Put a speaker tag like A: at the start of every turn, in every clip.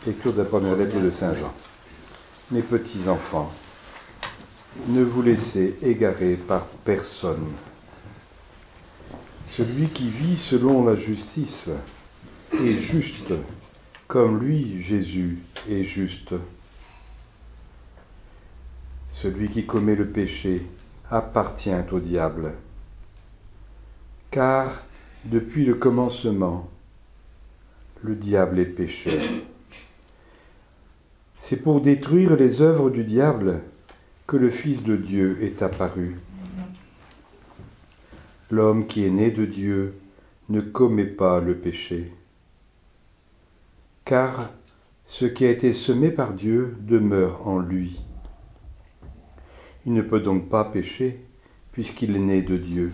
A: Lecture de la première lettre de Saint Jean. Mes petits enfants, ne vous laissez égarer par personne. Celui qui vit selon la justice est juste, comme lui, Jésus, est juste. Celui qui commet le péché appartient au diable, car depuis le commencement, le diable est pécheur. C'est pour détruire les œuvres du diable que le Fils de Dieu est apparu. L'homme qui est né de Dieu ne commet pas le péché, car ce qui a été semé par Dieu demeure en lui. Il ne peut donc pas pécher, puisqu'il est né de Dieu.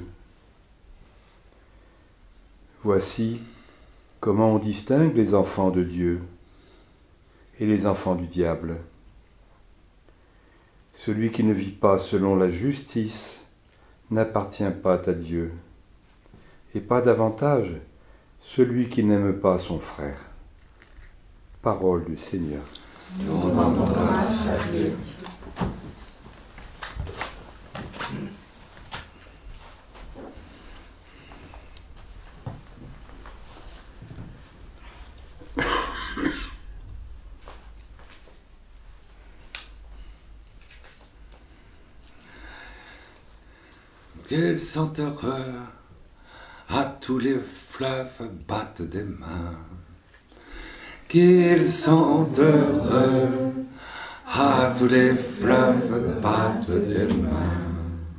A: Voici comment on distingue les enfants de Dieu et les enfants du diable. Celui qui ne vit pas selon la justice n'appartient pas à Dieu, et pas davantage celui qui n'aime pas son frère. Parole du Seigneur.
B: Nous rendons grâce à Dieu. Qu'ils sont heureux, à tous les fleuves battent des mains. Qu'ils sont heureux, à tous les fleuves battent des mains.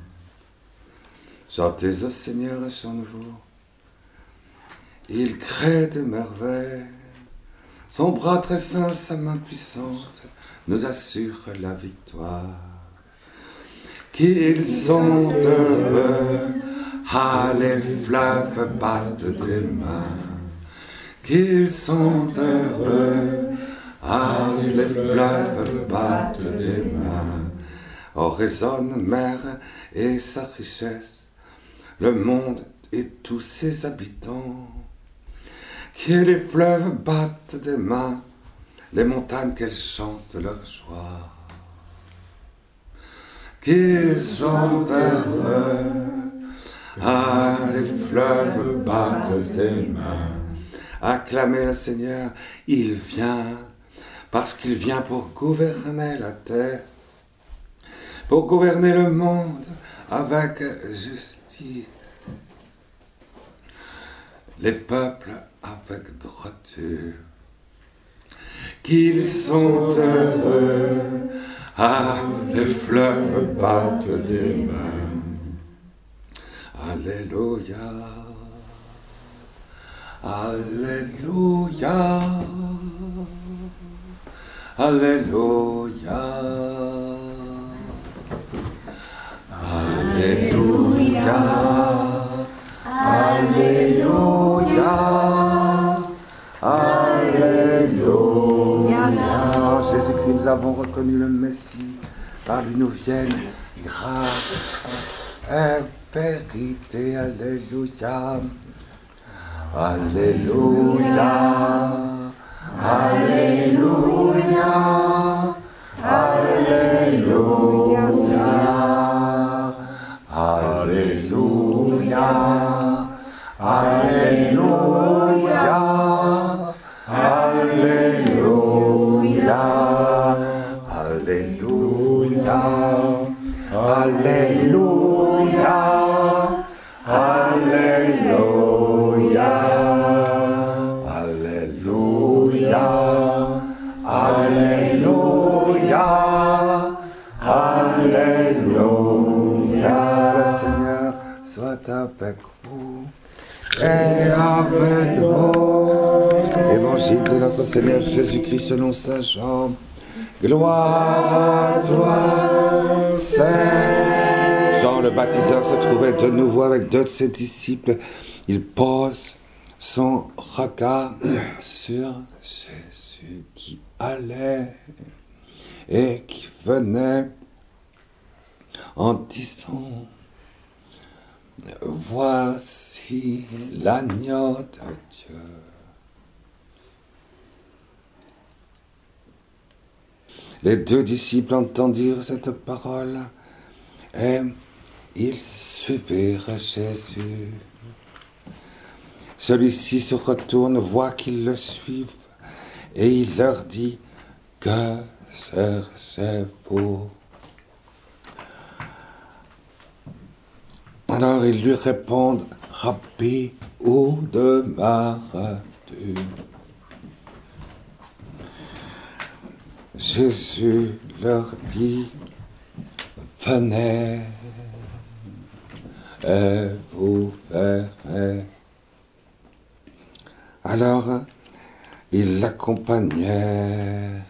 B: Chantez au Seigneur un chant nouveau. Il crée des merveilles. Son bras très saint, sa main puissante, nous assure la victoire. Qu'ils sont heureux, ah les fleuves battent des mains. Qu'ils sont heureux, ah les fleuves battent des mains. Oh résonne mer et sa richesse, le monde et tous ses habitants. Que les fleuves battent des mains, les montagnes qu'elles chantent leur joie. Qu'ils sont heureux, ah les fleuves battent des mains. Acclamez le Seigneur, il vient, parce qu'il vient pour gouverner la terre, pour gouverner le monde avec justice. Les peuples avec droiture. Qu'ils sont heureux, ah, les fleuves battent des mains. Alléluia, Alléluia, Alléluia, Alléluia, Alléluia, Alléluia. En Jésus-Christ, nous avons reconnu le Messie. Par lui nous viennent grâce et vérité. Alléluia. Alléluia. Alléluia. Alléluia. Alléluia. Alléluia. Alléluia. Alléluia. Alléluia. Alléluia. Alléluia. Alléluia. Alléluia. Le Seigneur soit avec vous et avec vous. Évangile de notre Seigneur Jésus-Christ selon Saint Jean. Gloire à toi, Seigneur. Jean le baptiseur se trouvait de nouveau avec deux de ses disciples. Il pose son regard sur Jésus qui allait et qui venait en disant: voici l'agneau de Dieu. Les deux disciples entendirent cette parole et ils suivirent Jésus. Celui-ci se retourne, voit qu'ils le suivent et il leur dit: que cherchez-vous? Alors ils lui répondent: Rabbi, où demeures-tu? Jésus leur dit: venez et vous verrez. Alors ils l'accompagnèrent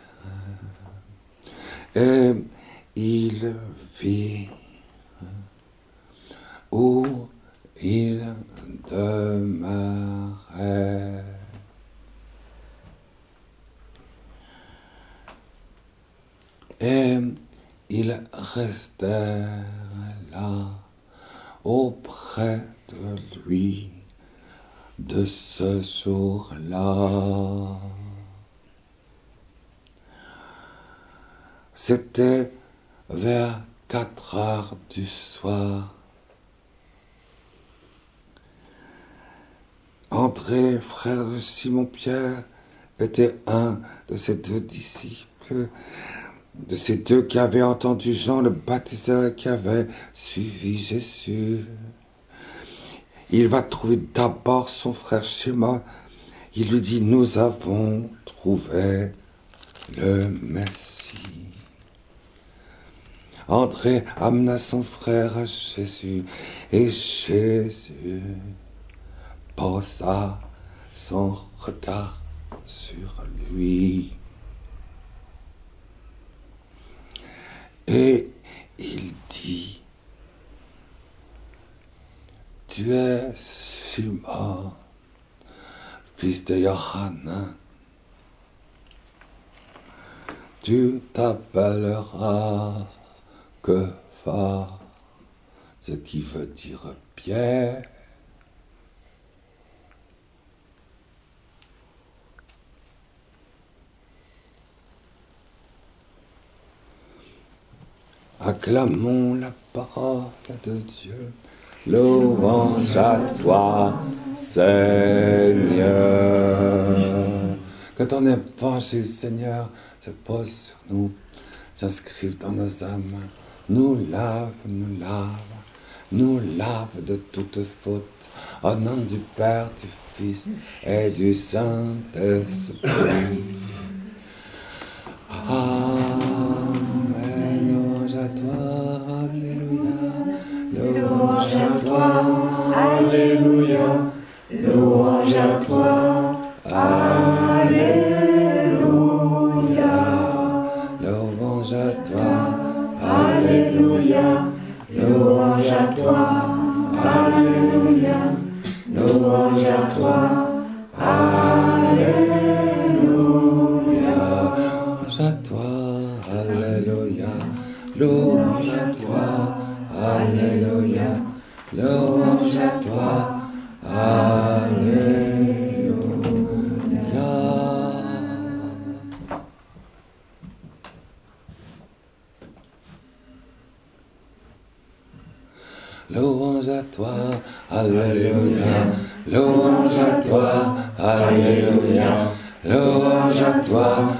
B: et il vit où il demeurait. Et ils restèrent là, auprès de lui, de ce jour-là. C'était vers 4 heures du soir. André, frère de Simon-Pierre, était un de ses deux disciples, de ces deux qui avaient entendu Jean le baptiseur et qui avaient suivi Jésus. Il va trouver d'abord son frère Shema. Il lui dit: nous avons trouvé le Messie. André amena son frère à Jésus et Jésus posa son regard sur lui. Et il dit: tu es Simon, fils de Johannes. Tu t'appelleras Kepha, ce qui veut dire Pierre. Acclamons la parole de Dieu. Louange à toi, Seigneur. Que ton évangile, Seigneur, se pose sur nous, s'inscrive dans nos âmes, nous lave de toute faute. Au nom du Père, du Fils et du Saint-Esprit. Amen. Louange à toi, alléluia. Louange à toi, alléluia. Louange à toi, alléluia. Louange à toi, alléluia. Louange à toi, alléluia. Louange à toi, alléluia. Louange à toi, alléluia. Louange à toi, alléluia. Louange à toi, alléluia. Louange à toi, alléluia. Louange à toi, alléluia. Louange à toi,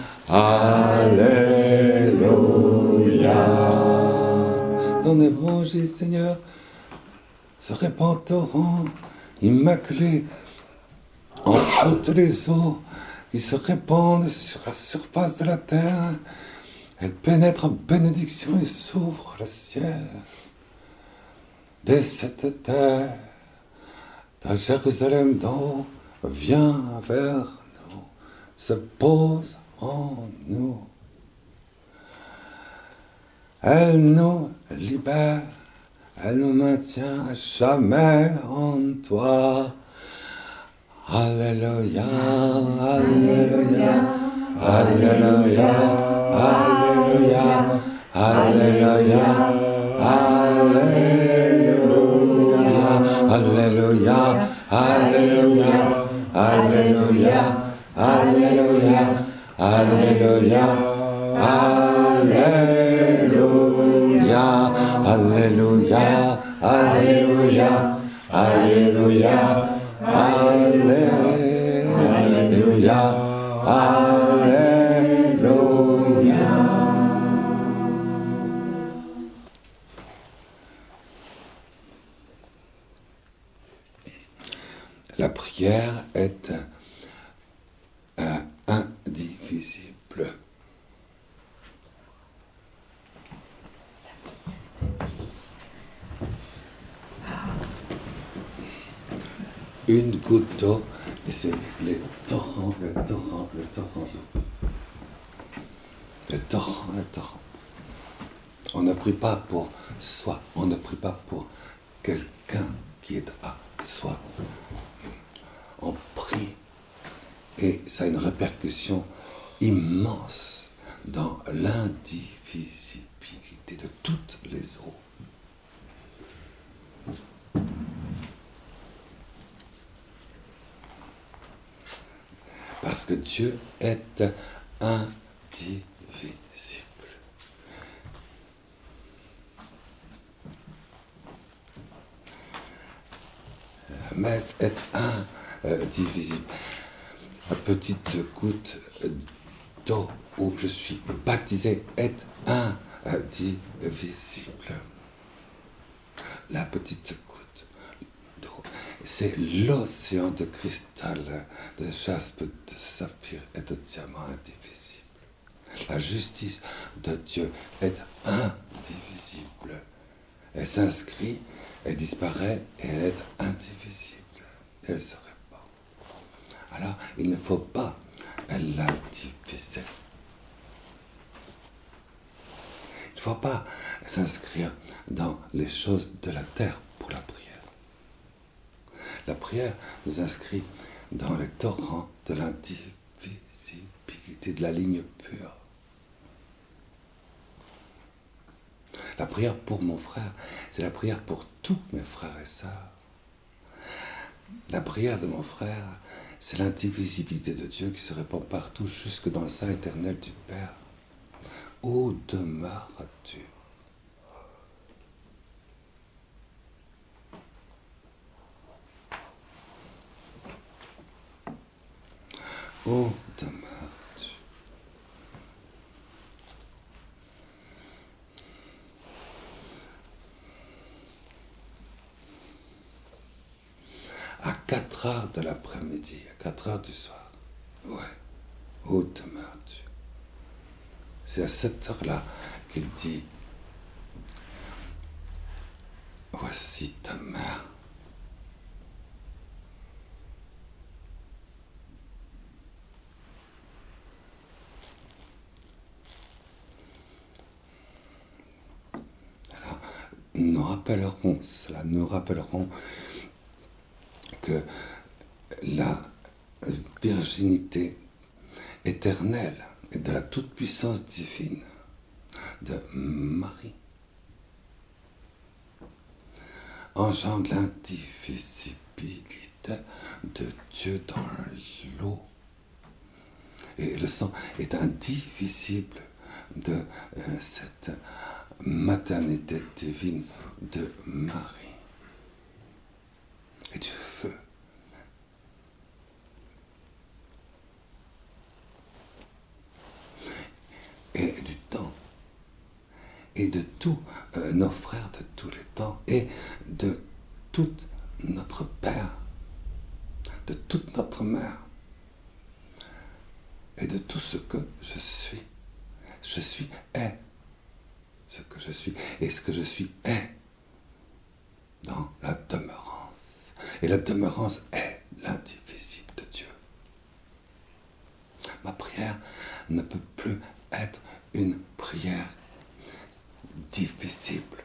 B: alléluia. Ton évangile, Seigneur, se répand torrent immaculé en toutes les eaux qui se répandent sur la surface de la terre. Elle pénètre en bénédiction et s'ouvre le ciel. Dès cette terre, ta Jérusalem d'en haut vient vers nous, se pose en nous. Elle nous libère, elle nous maintient à jamais en toi. Alléluia, alléluia, alléluia, alléluia, alléluia, alléluia, alléluia, alléluia, alléluia, alléluia, alléluia, Alléluia, Alléluia, Alléluia, Alléluia, Alléluia, Alléluia. La prière est indivisible. Une goutte d'eau, et c'est les torrents, les torrents, les torrents d'eau. Les torrents, les torrents. On ne prie pas pour soi, on ne prie pas pour quelqu'un qui est à soi. On prie et ça a une répercussion immense dans l'indivisibilité de toutes les eaux. Parce que Dieu est indivisible. La messe est indivisible. La petite goutte d'eau où je suis baptisé est indivisible. La petite goutte d'eau, c'est l'océan de cristal, de jaspe, de saphir et de diamant indivisible. La justice de Dieu est indivisible. Elle s'inscrit, elle disparaît et elle est indivisible. Elle se répand. Alors, il ne faut pas la diviser. Il ne faut pas s'inscrire dans les choses de la terre pour la prière. La prière nous inscrit dans les torrents de l'indivisibilité, de la ligne pure. La prière pour mon frère, c'est la prière pour tous mes frères et sœurs. La prière de mon frère, c'est l'indivisibilité de Dieu qui se répand partout, jusque dans le sein éternel du Père. Où demeures-tu? Où demeures-tu? À 4 heures de l'après-midi, à 4 heures du soir. Ouais. Où demeures-tu? C'est à cette heure-là qu'il dit: voici ta mère. Alors, nous rappellerons que la virginité éternelle et de la toute-puissance divine de Marie engendre l'indivisibilité de Dieu dans l'eau. Et le sang est indivisible de cette maternité divine de Marie. Et du feu. Et du temps. Et de tous nos frères de tous les temps. Et de tout notre Père. De toute notre Mère. Et de tout ce que je suis. Je suis est ce que je suis. Et ce que je suis est dans la demeurance. Et la demeurance est l'indivisible de Dieu. Ma prière ne peut plus être une prière difficile.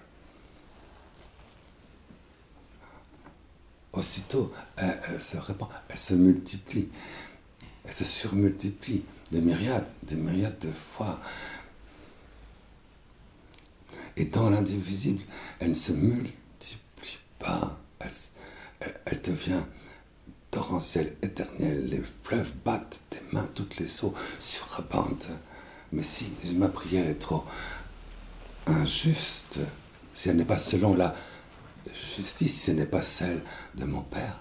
B: Aussitôt, elle se répand, elle se multiplie, elle se surmultiplie des myriades de fois. Et dans l'indivisible, elle ne se multiplie pas, elle devient torrentielle, éternelle. Les fleuves battent des mains, toutes les eaux surabondent Mais si ma prière est trop injuste, si elle n'est pas selon la justice, si elle n'est pas celle de mon Père,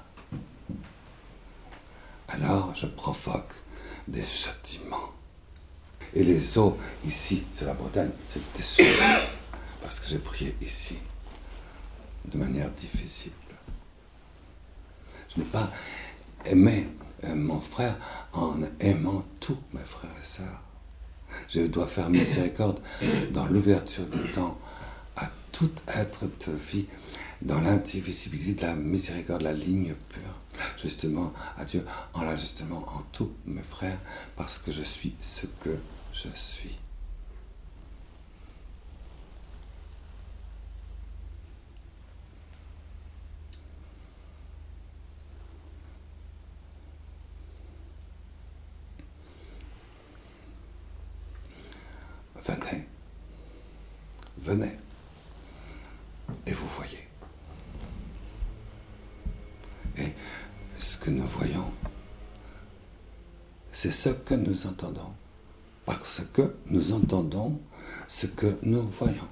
B: alors je provoque des châtiments. Et les eaux ici, sur la Bretagne, c'était sûr, parce que j'ai prié ici, de manière difficile. Je n'ai pas aimé mon frère en aimant tous mes frères et sœurs. Je dois faire miséricorde dans l'ouverture du temps à tout être de vie, dans l'indivisibilité de la miséricorde, la ligne pure, justement à Dieu, en l'ajustement en tous mes frères, parce que je suis ce que je suis. Venez, venez, et vous voyez. Et ce que nous voyons, c'est ce que nous entendons, parce que nous entendons ce que nous voyons.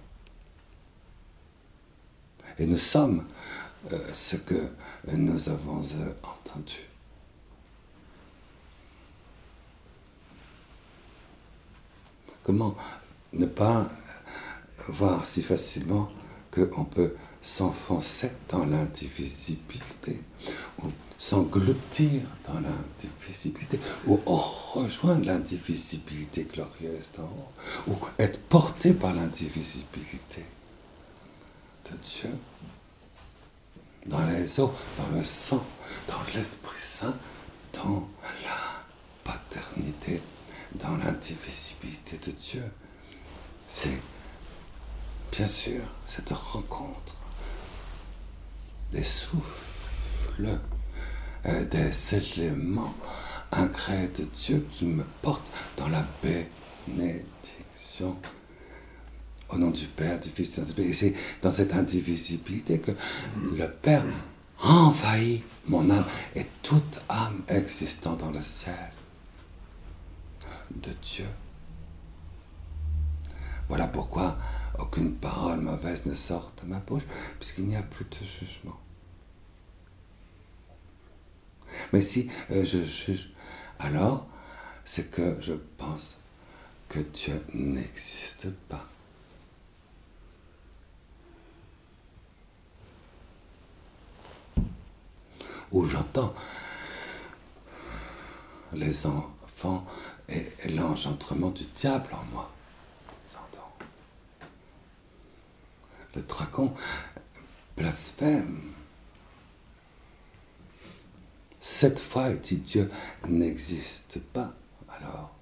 B: Et nous sommes ce que nous avons entendu. Comment ne pas voir si facilement qu'on peut s'enfoncer dans l'indivisibilité, ou s'engloutir dans l'indivisibilité, ou rejoindre l'indivisibilité glorieuse d'en haut, ou être porté par l'indivisibilité de Dieu, dans les eaux, dans le sang, dans l'Esprit Saint, dans la paternité, dans l'indivisibilité de Dieu. C'est bien sûr cette rencontre des souffles, des éléments increts de Dieu qui me portent dans la bénédiction. Au nom du Père, du Fils et du Saint-Esprit. Et c'est dans cette indivisibilité que le Père envahit mon âme et toute âme existant dans le ciel de Dieu. Voilà pourquoi aucune parole mauvaise ne sort de ma bouche, puisqu'il n'y a plus de jugement. Mais si je juge, alors c'est que je pense que Dieu n'existe pas. Où j'entends les enfants et l'engendrement du diable en moi. Le dragon blasphème. 7 fois il dit Dieu n'existe pas. Alors,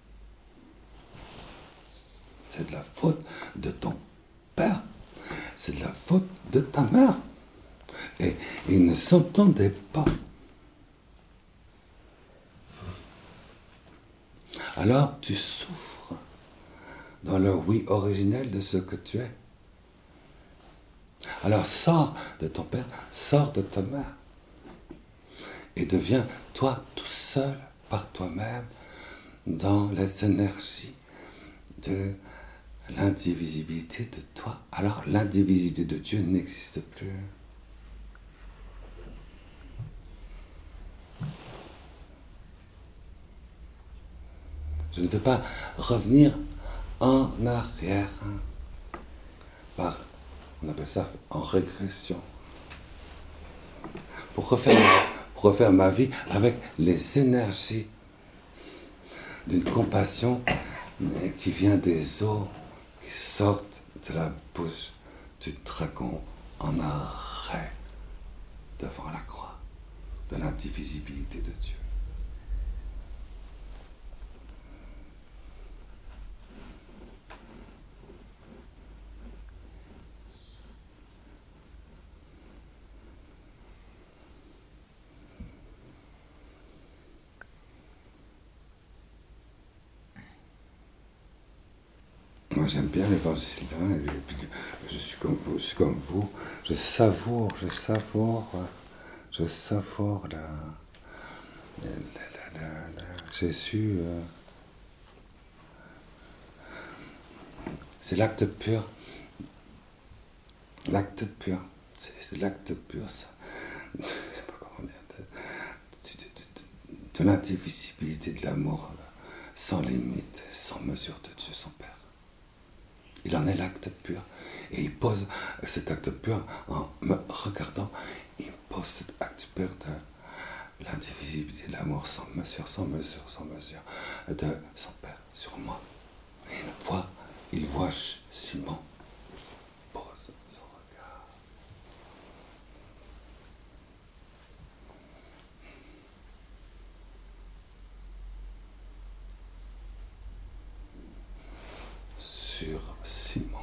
B: c'est de la faute de ton père, c'est de la faute de ta mère. Et ils ne s'entendaient pas. Alors tu souffres dans le oui originel de ce que tu es. Alors sors de ton père, sors de ta mère. Et deviens toi tout seul par toi-même dans les énergies de l'indivisibilité de toi. Alors l'indivisibilité de Dieu n'existe plus. Je ne peux pas revenir en arrière, on appelle ça en régression, pour refaire ma vie avec les énergies d'une compassion qui vient des eaux qui sortent de la bouche du dragon en arrêt devant la croix de l'indivisibilité de Dieu. Moi j'aime bien l'évangile, hein, je suis comme vous, je savoure la, Jésus, C'est l'acte pur. L'acte pur. C'est l'acte pur, ça. Je ne sais pas comment dire. De l'indivisibilité de l'amour, sans limite, sans mesure de Dieu, son Père. Il en est l'acte pur. Et il pose cet acte pur en me regardant. Il pose cet acte pur de l'indivisibilité de l'amour sans mesure, sans mesure, sans mesure de son Père sur moi. Et il voit Simon. Pose son regard. Sur Simon.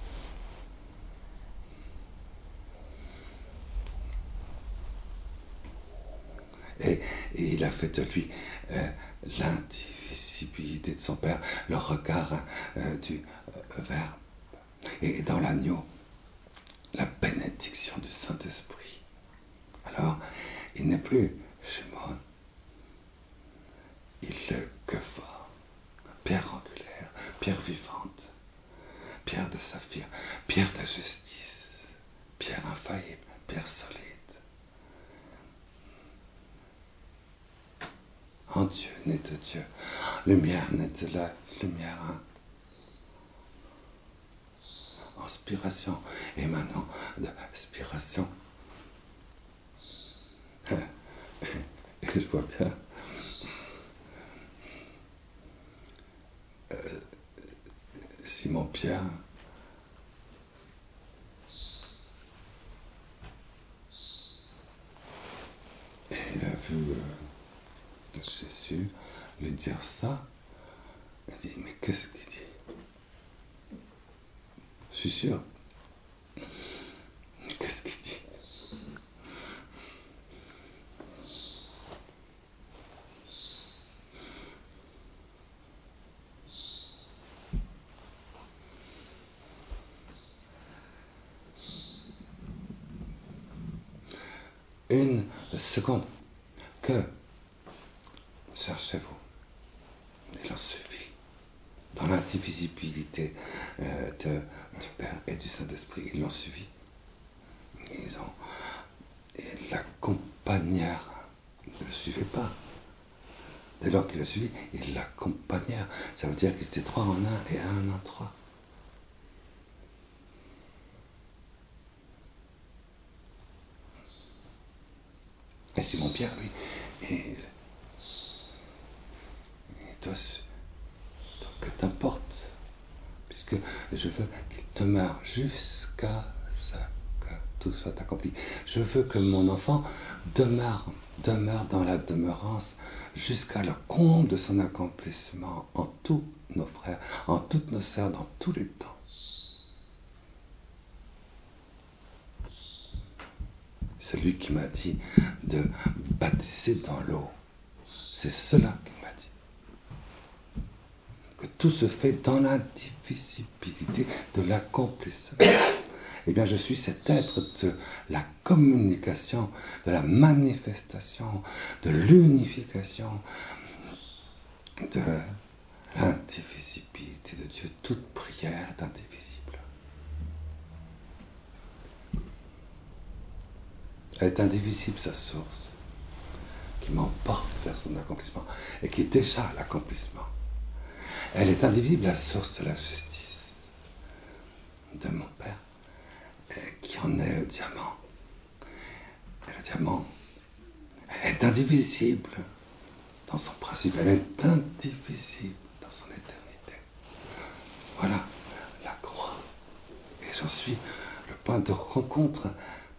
B: Et il a fait de lui l'indivisibilité de son Père, le regard du Verbe. Et dans l'agneau, la bénédiction du Saint-Esprit. Alors, il n'est plus Shimon, il est Kepha, pierre angulaire, pierre vivante, pierre de saphir, pierre de justice, pierre infaillible, pierre solide. En Dieu, né de Dieu, lumière née de la lumière, inspiration émanant de spiration. Et je vois bien Simon-Pierre et il a vu Jésus lui dire ça. Il dit, mais qu'est-ce qu'il dit? Je suis sûr. Qu'est-ce qu'il dit? Une seconde. Que cherchez-vous? Il en suffit. Dans l'indivisibilité du Père et du Saint-Esprit, ils l'ont suivi. Et l'accompagnèrent. Ils ne le suivaient pas. Dès lors qu'ils le suivaient, ils l'accompagnèrent. Ça veut dire qu'ils étaient 3 en 1 et 1 en 3. Et Simon-Pierre, lui, il doit que t'importe, puisque je veux qu'il demeure jusqu'à ce que tout soit accompli. Je veux que mon enfant demeure dans la demeurance jusqu'à le comble de son accomplissement en tous nos frères, en toutes nos sœurs, dans tous les temps. C'est lui qui m'a dit de baptiser dans l'eau. C'est cela qu'il m'a dit. Que tout se fait dans l'indivisibilité de l'accomplissement. Eh bien, je suis cet être de la communication, de la manifestation, de l'unification, de l'indivisibilité de Dieu. Toute prière est indivisible. Elle est indivisible, sa source, qui m'emporte vers son accomplissement et qui est déjà l'accomplissement. Elle est indivisible, la source de la justice de mon Père, qui en est le diamant. Et le diamant est indivisible dans son principe, elle est indivisible dans son éternité. Voilà la croix. Et j'en suis le point de rencontre.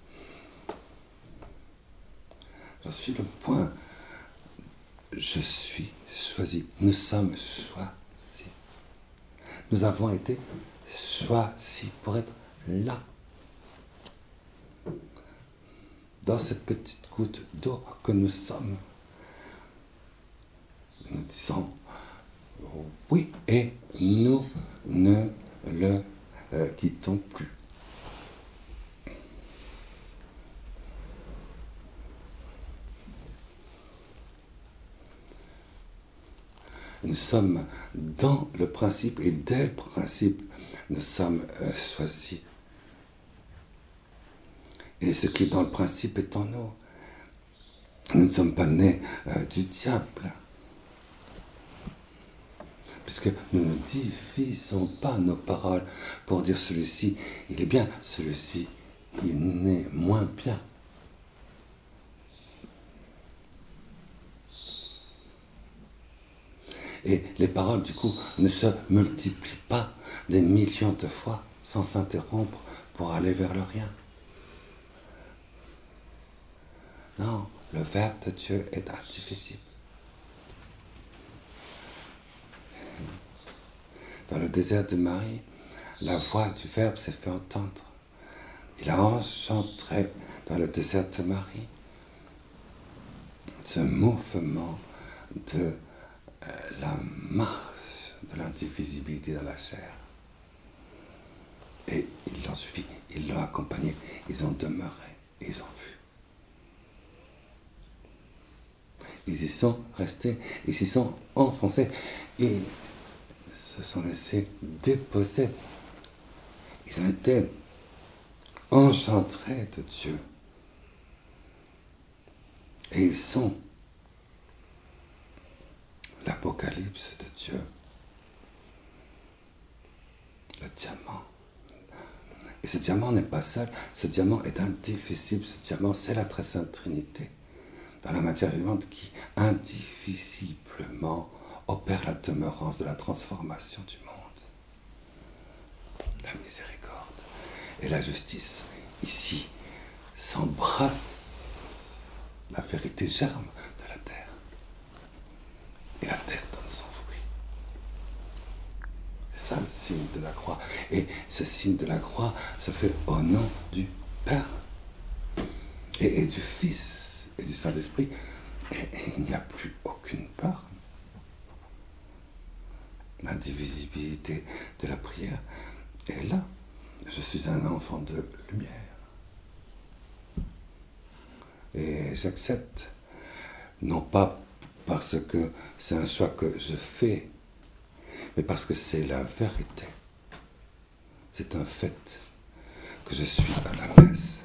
B: J'en suis le point. Je suis choisi. Nous sommes choisis. Nous avons été choisis pour être là. Dans cette petite goutte d'eau que nous sommes. Nous disons oui et nous ne le quittons plus. nous sommes dans le principe, et dès le principe, nous sommes choisis. Et ce qui est dans le principe est en nous. Nous ne sommes pas nés du diable. Puisque nous ne divisons pas nos paroles pour dire celui-ci, il est bien, celui-ci, il n'est moins bien. Et les paroles, du coup, ne se multiplient pas des millions de fois sans s'interrompre pour aller vers le rien. Non, le Verbe de Dieu est indivisible. Dans le désert de Marie, la voix du Verbe s'est fait entendre. Il a enchanté dans le désert de Marie ce mouvement de la marche de l'indivisibilité dans la chair. Et il l'ont suivi, ils l'ont accompagné, ils ont demeuré, ils ont vu. Ils y sont restés, ils s'y sont enfoncés, et se sont laissés déposer. Ils ont été enchantés de Dieu. Et ils sont l'Apocalypse de Dieu, le diamant. Et ce diamant n'est pas seul, ce diamant est indivisible, ce diamant c'est la très sainte Trinité, dans la matière vivante qui indivisiblement opère la demeurance de la transformation du monde. La miséricorde et la justice, ici, s'embrassent. La vérité germe de la terre. Et la terre donne son fruit. C'est ça le signe de la croix. Et ce signe de la croix se fait au nom du Père et du Fils et du Saint-Esprit. Et il n'y a plus aucune peur. L'indivisibilité de la prière est là. Je suis un enfant de lumière. Et j'accepte, non pas parce que c'est un choix que je fais, mais parce que c'est la vérité. C'est un fait que je suis à la messe.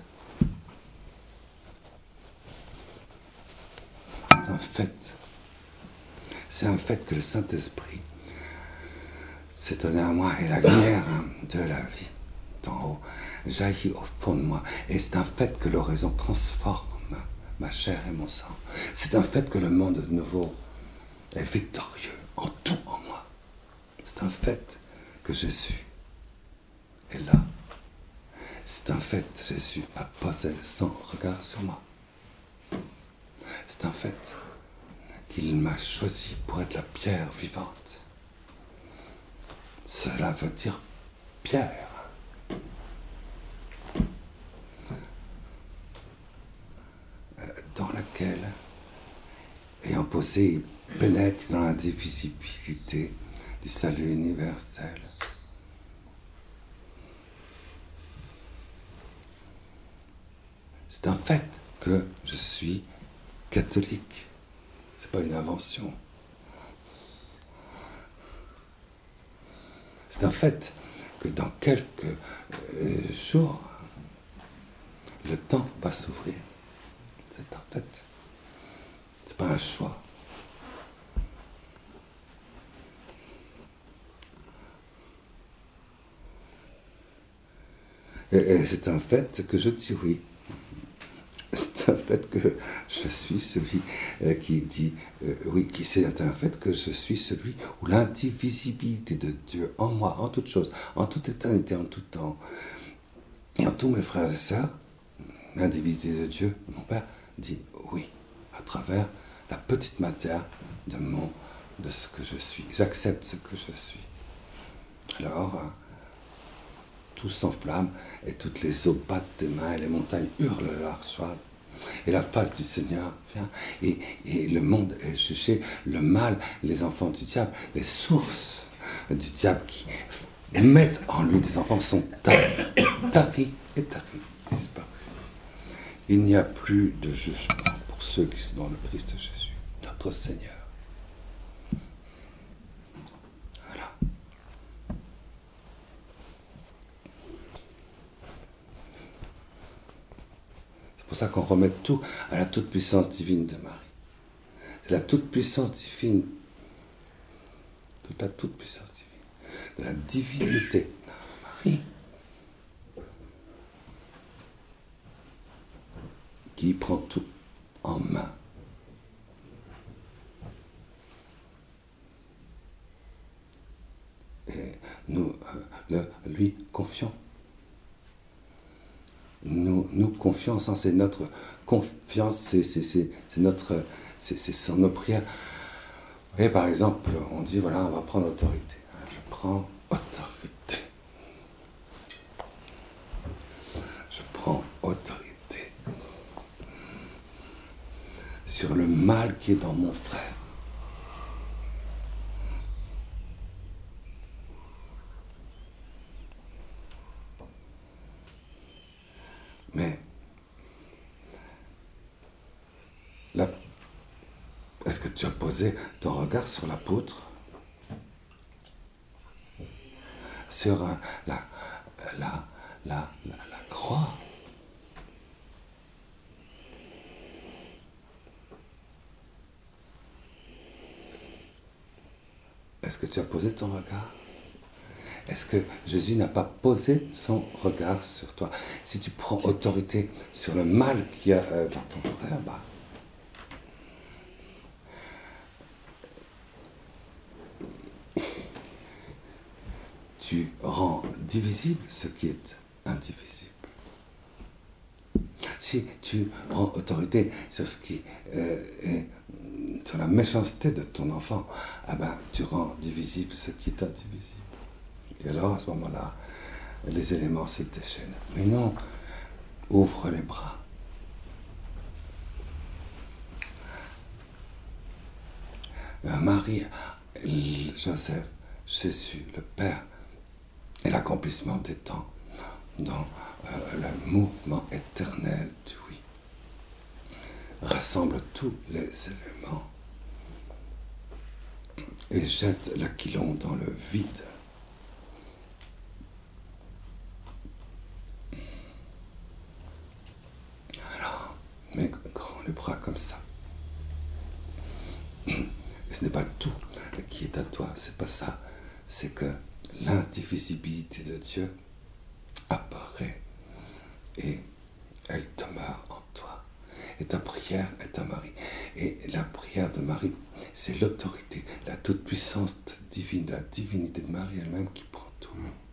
B: C'est un fait. C'est un fait que le Saint-Esprit s'est donné à moi et la lumière de la vie d'en haut jaillit au fond de moi. Et c'est un fait que l'oraison transforme ma chair et mon sang. C'est un fait que le monde nouveau est victorieux en tout en moi. C'est un fait que Jésus est là. C'est un fait que Jésus a posé son regard sur moi. C'est un fait qu'il m'a choisi pour être la pierre vivante. Cela veut dire pierre. Dans laquelle, ayant posé, il pénètre dans l'indivisibilité du salut universel. C'est un fait que je suis catholique. C'est pas une invention. C'est un fait que dans quelques jours, le temps va s'ouvrir. C'est un fait. C'est pas un choix. Et c'est un fait que je dis oui. C'est un fait que je suis celui qui dit oui, qui c'est un fait que je suis celui où l'indivisibilité de Dieu en moi, en toute chose, en toute éternité, en tout temps, et en tous mes frères et sœurs, l'indivisibilité de Dieu, mon Père, dit oui, à travers la petite matière de ce que je suis. J'accepte ce que je suis. Alors, tout s'enflamme et toutes les eaux battent des mains et les montagnes hurlent leur soif. Et la face du Seigneur vient et le monde est jugé, le mal, les enfants du diable, les sources du diable qui émettent en lui des enfants sont taris, disparus. Il n'y a plus de jugement pour ceux qui sont dans le Christ Jésus, notre Seigneur. ça qu'on remet tout à la toute-puissance divine de Marie. C'est la toute-puissance divine, toute la toute-puissance divine, de la divinité de Marie, qui prend tout en main. Et nous lui confions. Nous confiance, hein, c'est notre confiance, c'est sur nos prières. Vous voyez, par exemple, on dit voilà, on va prendre autorité. Je prends autorité. Je prends autorité sur le mal qui est dans mon frère. Mais est-ce que tu as posé ton regard sur l'apôtre, sur la croix? Est-ce que tu as posé ton regard? Est-ce que Jésus n'a pas posé son regard sur toi? Si tu prends autorité sur le mal qu'il y a dans ton frère, tu rends divisible ce qui est indivisible. Si tu prends autorité sur ce qui est sur la méchanceté de ton enfant, tu rends divisible ce qui est indivisible. Et alors, à ce moment-là, les éléments se déchaînent. Mais non, ouvre les bras. Marie, Joseph, Jésus, le Père, et l'accomplissement des temps dans le mouvement éternel du oui. Rassemble tous les éléments et jette l'aquilon dans le vide. Alors, mets grand les bras comme ça. Et ce n'est pas tout qui est à toi, c'est pas ça. C'est que l'indivisibilité de Dieu apparaît et elle demeure en toi. Et ta prière est à Marie. Et la prière de Marie, c'est l'autorité, la toute-puissance divine, la divinité de Marie elle-même qui prend tout.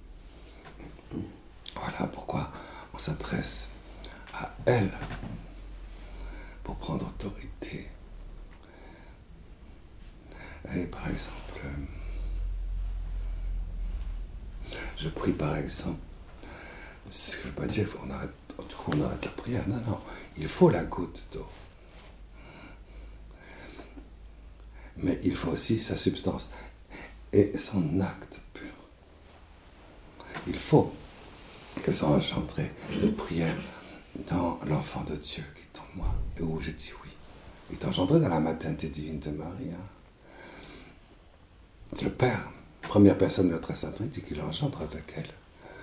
B: Voilà pourquoi on s'adresse à elle pour prendre autorité. Et par exemple, je prie par exemple, ce que je ne veux pas dire, on arrête la prière. Non, il faut la goutte d'eau. Mais il faut aussi sa substance et son acte pur. Il faut que soit engendré de prière dans l'enfant de Dieu qui est en moi, et où j'ai dit oui. Il est engendré dans la maternité divine de Marie. Le Père, première personne de la Très Sainte Trinité, qui l'engendre avec elle.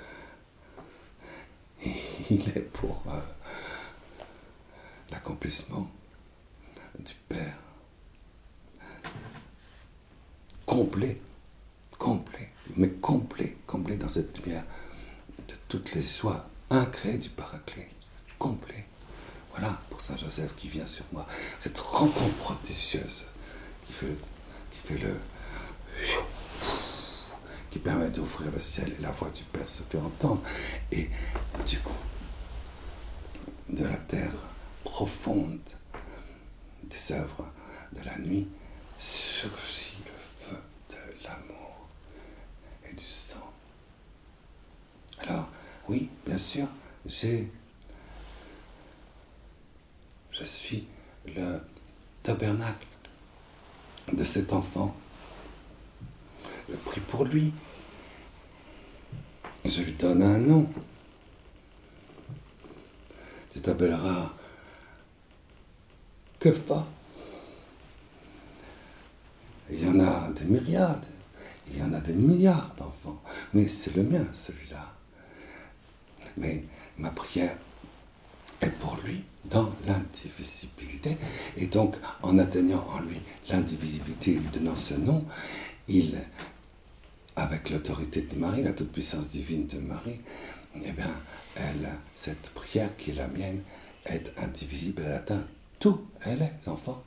B: Il est pour l'accomplissement du Père. Complet, mais complet dans cette lumière de toutes les joies incréées du Paraclet. Complet. Voilà pour Saint Joseph qui vient sur moi. Cette rencontre prodigieuse qui permet d'ouvrir le ciel et la voix du Père se fait entendre. Et du coup, de la terre profonde des œuvres de la nuit surgit le feu de l'amour et du sang. Alors, oui, bien sûr, je suis le tabernacle de cet enfant. Je prie pour lui. Je lui donne un nom. Tu t'appelleras Kefa. Il y en a des myriades, il y en a des milliards d'enfants, mais c'est le mien, celui-là. Mais ma prière est pour lui dans l'indivisibilité. Et donc, en atteignant en lui l'indivisibilité, lui donnant ce nom, il, avec l'autorité de Marie, la toute-puissance divine de Marie, eh bien, cette prière qui est la mienne est indivisible, elle atteint tous les enfants.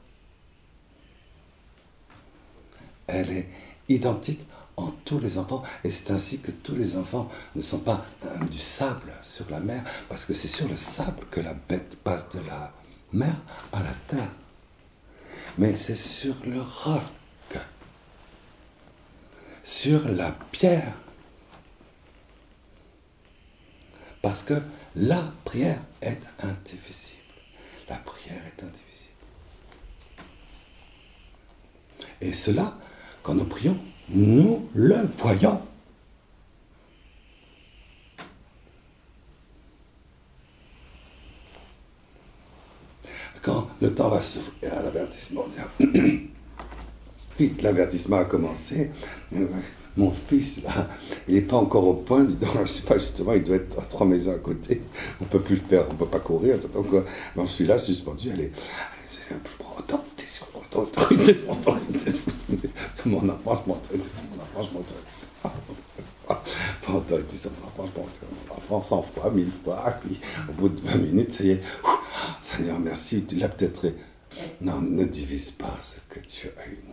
B: Elle est identique en tous les enfants, et c'est ainsi que tous les enfants ne sont pas du sable sur la mer, parce que c'est sur le sable que la bête passe de la mer à la terre. Mais c'est sur le roc, sur la pierre, parce que la prière est indivisible. La prière est indivisible. Et cela, quand nous prions, nous le voyons. Quand le temps va s'ouvrir à l'avertissement, vite, l'avertissement a commencé. Mon fils, là, il n'est pas encore au point, je ne sais pas, justement, il doit être à 3 maisons à côté. On ne peut plus le faire, on ne peut pas courir. Donc, je suis là, suspendu, je prends autorité sur mon enfant, je m'autorise sur mon enfant, je m'autorise. Pas autorité sur mon enfant, je m'autorise sur mon enfant 100 fois, 1000 fois, puis au bout de 20 minutes, ça y est, Seigneur, merci, tu l'as peut-être... Non, ne divise pas ce que Dieu a uni.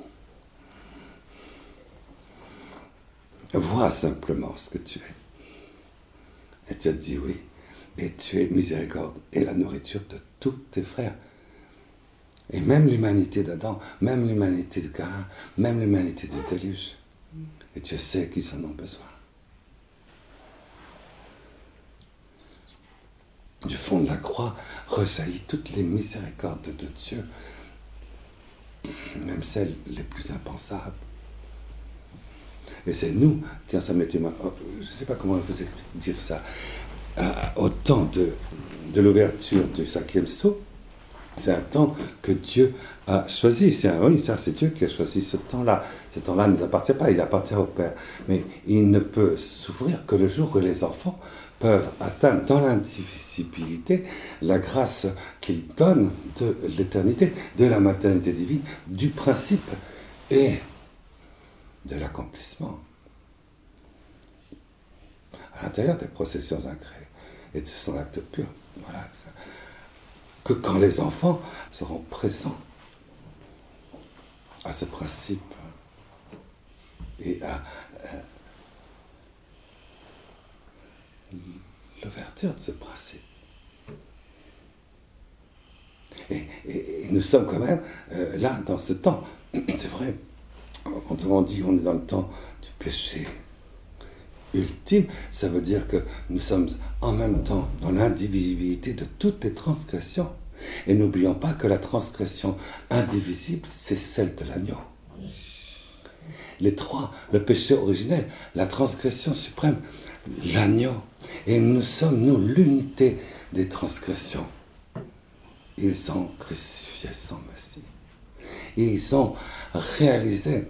B: Vois simplement ce que tu es. Et tu as dit oui. Et tu es miséricorde et la nourriture de tous tes frères. Et même l'humanité d'Adam, même l'humanité de Caïn, même l'humanité du déluge. Et Dieu sait qu'ils en ont besoin. Du fond de la croix rejaillit toutes les miséricordes de Dieu, même celles les plus impensables. Et c'est nous qui en sommes les témoins. Je ne sais pas comment vous dire ça. Au temps de l'ouverture du 5e sceau, c'est un temps que Dieu a choisi. C'est Dieu qui a choisi ce temps-là. Ce temps-là ne nous appartient pas, il appartient au Père. Mais il ne peut s'ouvrir que le jour où les enfants peuvent atteindre dans l'indivisibilité la grâce qu'il donne de l'éternité, de la maternité divine, du principe et de l'accomplissement. À l'intérieur des processions incréées et de son acte pur. Voilà. Que quand les enfants seront présents à ce principe et à l'ouverture de ce principe. Et nous sommes quand même là, dans ce temps. C'est vrai, quand on dit on est dans le temps du péché ultime, ça veut dire que nous sommes en même temps dans l'indivisibilité de toutes les transgressions. Et n'oublions pas que la transgression indivisible, c'est celle de l'agneau. Les trois, le péché originel, la transgression suprême, l'agneau. Et nous sommes, nous, l'unité des transgressions. Ils ont crucifié son Messie. Ils ont réalisé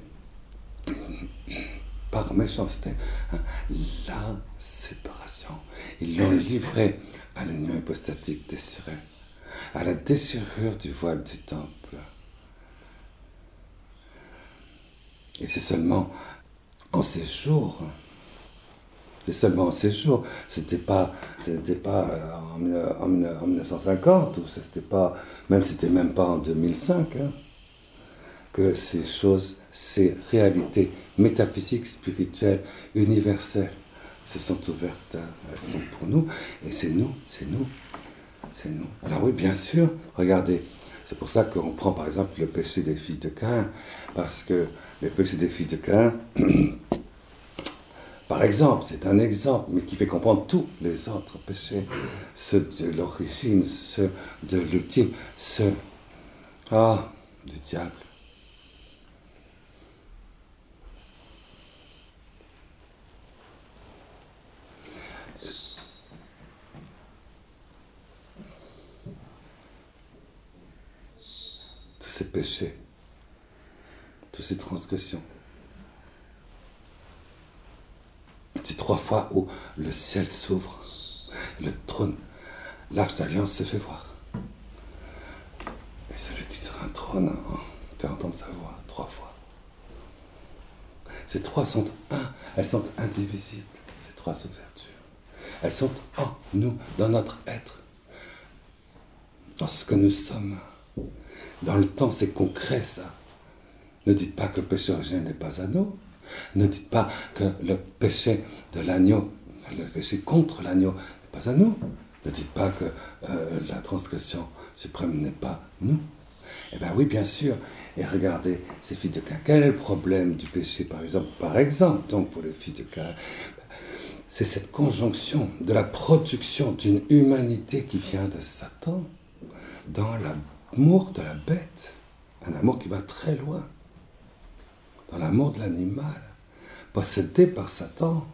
B: par méchanceté la séparation. Ils l'ont livré à l'union hypostatique désirée, à la déchirure du voile du temple. Et c'est seulement en ces jours, c'était pas en 1950, ou c'était même pas en 2005, que ces choses, ces réalités métaphysiques, spirituelles, universelles, se sont ouvertes, elles sont pour nous, et c'est nous. Alors oui, bien sûr, regardez, c'est pour ça qu'on prend par exemple le péché des filles de Caïn, parce que le péché des filles de Caïn, par exemple, c'est un exemple, mais qui fait comprendre tous les autres péchés, ceux de l'origine, ceux de l'ultime, ceux du diable. Tous ces péchés, toutes ces transgressions. C'est 3 fois où le ciel s'ouvre, le trône, l'arche d'alliance se fait voir. Et celui qui sur un trône fait entendre sa voix 3 fois. Ces 3 sont un, elles sont indivisibles, ces 3 ouvertures. Elles sont en nous, dans notre être, dans ce que nous sommes. Dans le temps, c'est concret, ça. Ne dites pas que le péché originel n'est pas à nous. Ne dites pas que le péché de l'agneau, le péché contre l'agneau n'est pas à nous. Ne dites pas que la transgression suprême n'est pas nous. Eh bien oui, bien sûr. Et regardez, ces filles de Caïn, quel est le problème du péché, par exemple, donc pour les filles de Caïn? C'est cette conjonction de la production d'une humanité qui vient de Satan dans l'amour de la bête, un amour qui va très loin, dans l'amour de l'animal, possédé par Satan,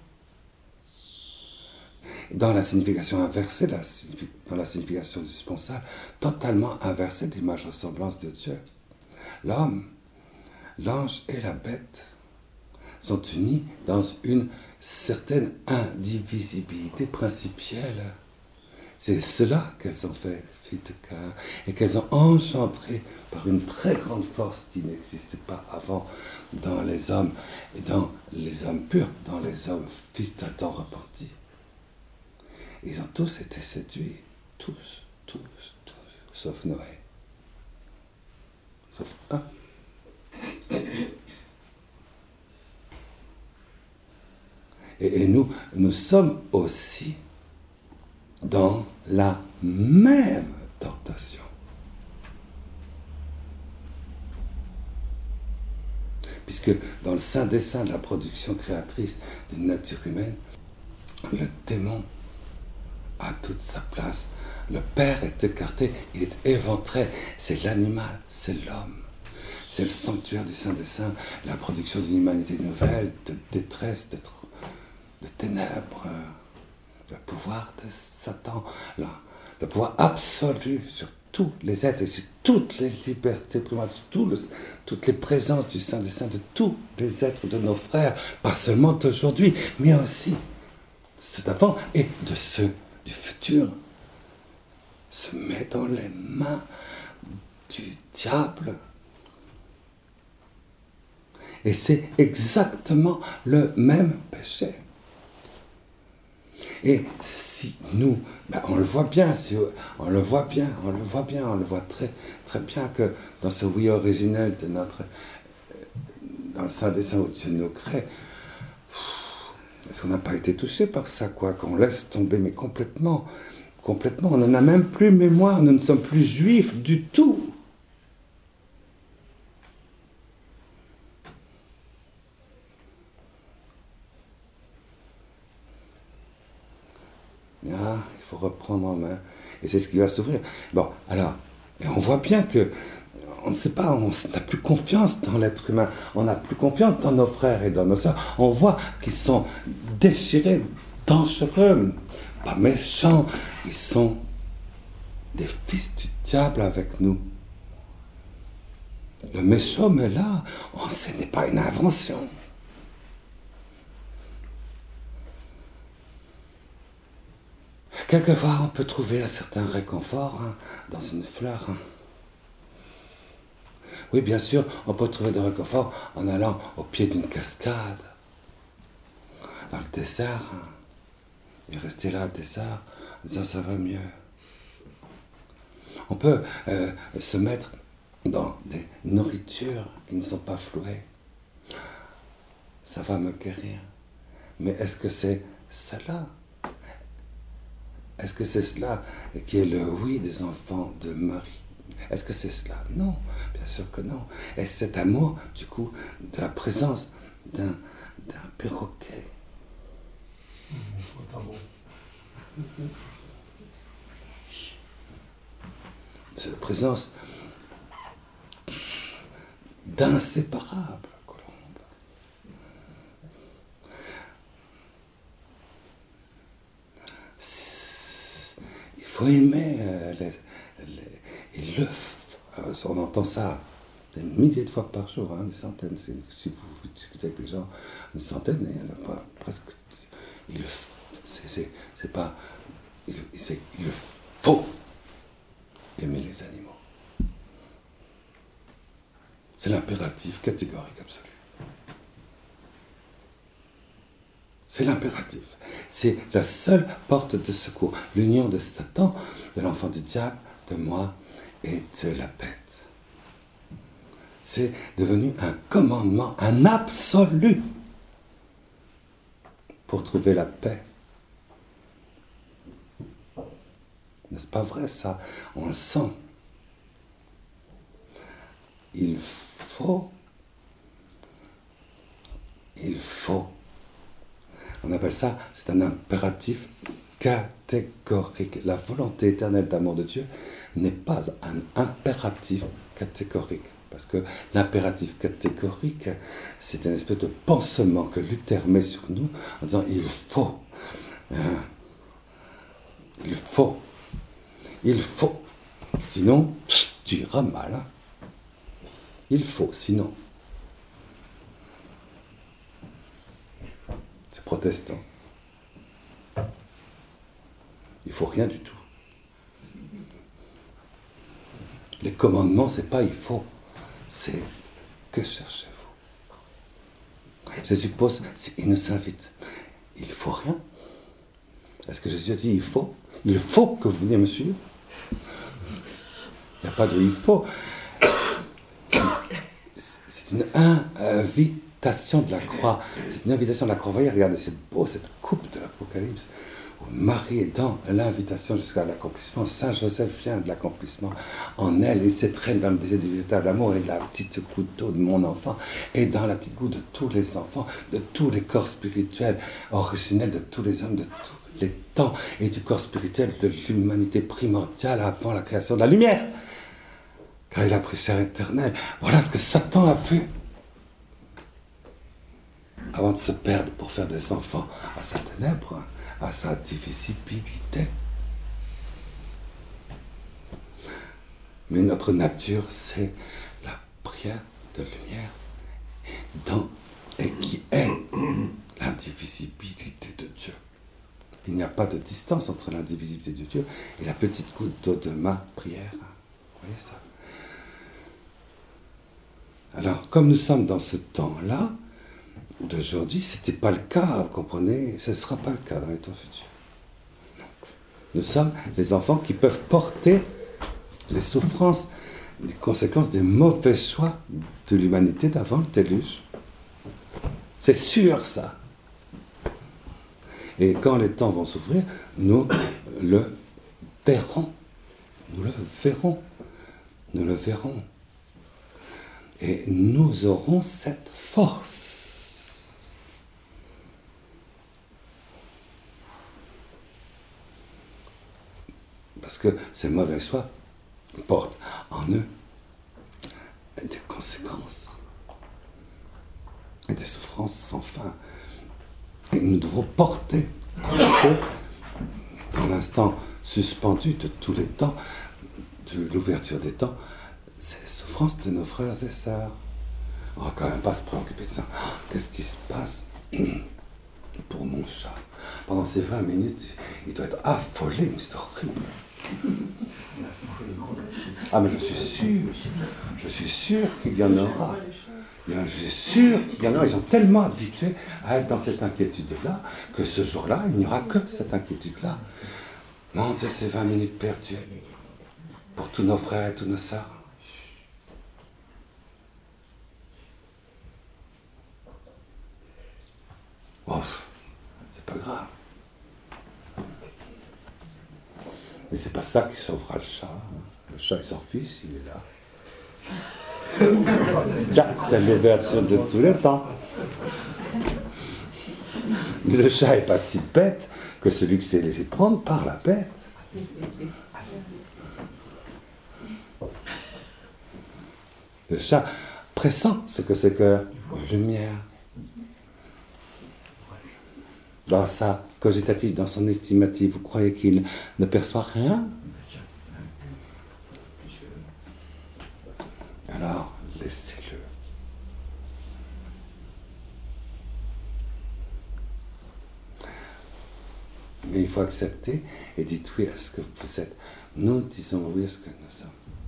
B: dans la signification inversée, dans la signification du sponsal, totalement inversée de l'image ressemblance de Dieu. L'homme, l'ange et la bête sont unis dans une certaine indivisibilité principielle. C'est cela qu'elles ont fait, filles de Caïn, et qu'elles ont engendré par une très grande force qui n'existait pas avant dans les hommes, et dans les hommes purs, dans les hommes fils d'Adam repentis. Ils ont tous été séduits, tous, sauf Noé. Sauf un. Et nous sommes aussi dans la même tentation. Puisque dans le sein des saints de la production créatrice d'une nature humaine, le démon a toute sa place. Le Père est écarté, il est éventré. C'est l'animal, c'est l'homme. C'est le sanctuaire du Saint des Saints, la production d'une humanité nouvelle, de détresse, de ténèbres, le pouvoir de Satan, le pouvoir absolu sur tous les êtres et sur toutes les libertés primales, sur toutes les présences du Saint des Saints, de tous les êtres de nos frères, pas seulement d'aujourd'hui, mais aussi de ceux d'avant et de ceux du futur, se met dans les mains du diable. Et c'est exactement le même péché. Et si nous, on le voit bien, on le voit très, très bien que dans ce oui originel de dans le Saint des Saints où Dieu nous crée, est-ce qu'on n'a pas été touché par ça, quoi, qu'on laisse tomber, mais complètement, on n'en a même plus mémoire, nous ne sommes plus juifs du tout. Ah, il faut reprendre en main. Et c'est ce qui va s'ouvrir. Bon, alors, et on voit bien que, on ne sait pas, on n'a plus confiance dans l'être humain, on n'a plus confiance dans nos frères et dans nos sœurs. On voit qu'ils sont déchirés, dangereux, pas méchants, ils sont des fils du diable avec nous. Le méchant est là, ce n'est pas une invention. Quelquefois, on peut trouver un certain réconfort dans une fleur. Oui, bien sûr, on peut trouver de réconfort en allant au pied d'une cascade, dans le désert, et rester là, au désert, en disant ça va mieux. On peut se mettre dans des nourritures qui ne sont pas flouées. Ça va me guérir. Mais est-ce que c'est cela ? Est-ce que c'est cela qui est le oui des enfants de Marie ? Est-ce que c'est cela ? Non, bien sûr que non. Et cet amour, du coup, de la présence d'un perroquet. C'est la présence d'inséparables colombes. Il faut aimer on entend ça des milliers de fois par jour, des centaines. Si vous discutez avec des gens, une centaine, il y en a presque. C'est pas. faut aimer les animaux. C'est l'impératif catégorique absolu. C'est l'impératif. C'est la seule porte de secours. L'union de Satan, de l'enfant du diable, de moi et de la bête. C'est devenu un commandement, un absolu pour trouver la paix. N'est-ce pas vrai ça? On le sent. Il faut. On appelle ça, c'est un impératif catégorique. La volonté éternelle d'amour de Dieu n'est pas un impératif catégorique. Parce que l'impératif catégorique, c'est une espèce de pansement que Luther met sur nous en disant il faut. Il faut. Sinon, tu iras mal. Hein. Il faut, sinon. C'est protestant. Il faut rien du tout. Les commandements, c'est pas il faut, c'est que cherchez-vous. Jésus pose, il nous invite. Il faut rien. Est-ce que Jésus a dit il faut? Il faut que vous veniez me suivre. Il n'y a pas de il faut. C'est une invitation de la croix. C'est une invitation de la croix. Voyez, regardez, c'est beau cette coupe de l'Apocalypse. Où Marie est dans l'invitation jusqu'à l'accomplissement. Saint Joseph vient de l'accomplissement en elle. Et cette reine dans le baiser du véritable amour. Et la petite goutte d'eau de mon enfant. Et dans la petite goutte de tous les enfants. De tous les corps spirituels originels. De tous les hommes. De tous les temps. Et du corps spirituel de l'humanité primordiale avant la création de la lumière. Car il a pris chair éternelle. Voilà ce que Satan a fait. Avant de se perdre pour faire des enfants à sa ténèbre, à sa divisibilité. Mais notre nature, c'est la prière de lumière et qui est l'indivisibilité de Dieu. Il n'y a pas de distance entre l'indivisibilité de Dieu et la petite goutte d'eau de ma prière. Vous voyez ça? Alors, comme nous sommes dans ce temps-là, d'aujourd'hui, ce n'était pas le cas, vous comprenez, ce ne sera pas le cas dans les temps futurs. Nous sommes les enfants qui peuvent porter les souffrances, les conséquences des mauvais choix de l'humanité d'avant le déluge. C'est sûr, ça. Et quand les temps vont s'ouvrir, nous le verrons. Nous le verrons. Nous le verrons. Et nous aurons cette force. Parce que ces mauvais choix portent en eux des conséquences et des souffrances sans fin. Et nous devons porter dans l'instant suspendu de tous les temps, de l'ouverture des temps, ces souffrances de nos frères et sœurs. On ne va quand même pas se préoccuper de ça. Qu'est-ce qui se passe pour mon chat? Pendant ces 20 minutes, il doit être affolé, mais c'est horrible. Ah, mais je suis sûr qu'il y en aura. Je suis sûr qu'il y en aura. Ils sont tellement habitués à être dans cette inquiétude-là que ce jour-là, il n'y aura que cette inquiétude-là. Mon Dieu, c'est 20 minutes perdues pour tous nos frères et toutes nos sœurs. Oh, c'est pas grave. Mais c'est pas ça qui sauvera le chat. Le chat est son fils, il est là. Tiens, c'est l'ouverture de tous les temps. Mais le chat n'est pas si bête que celui qui s'est laissé prendre par la bête. Le chat pressent ce que c'est que lumière. Dans sa cogitative, dans son estimative, vous croyez qu'il ne perçoit rien? Alors, laissez-le. Mais il faut accepter et dites oui à ce que vous êtes. Nous disons oui à ce que nous sommes.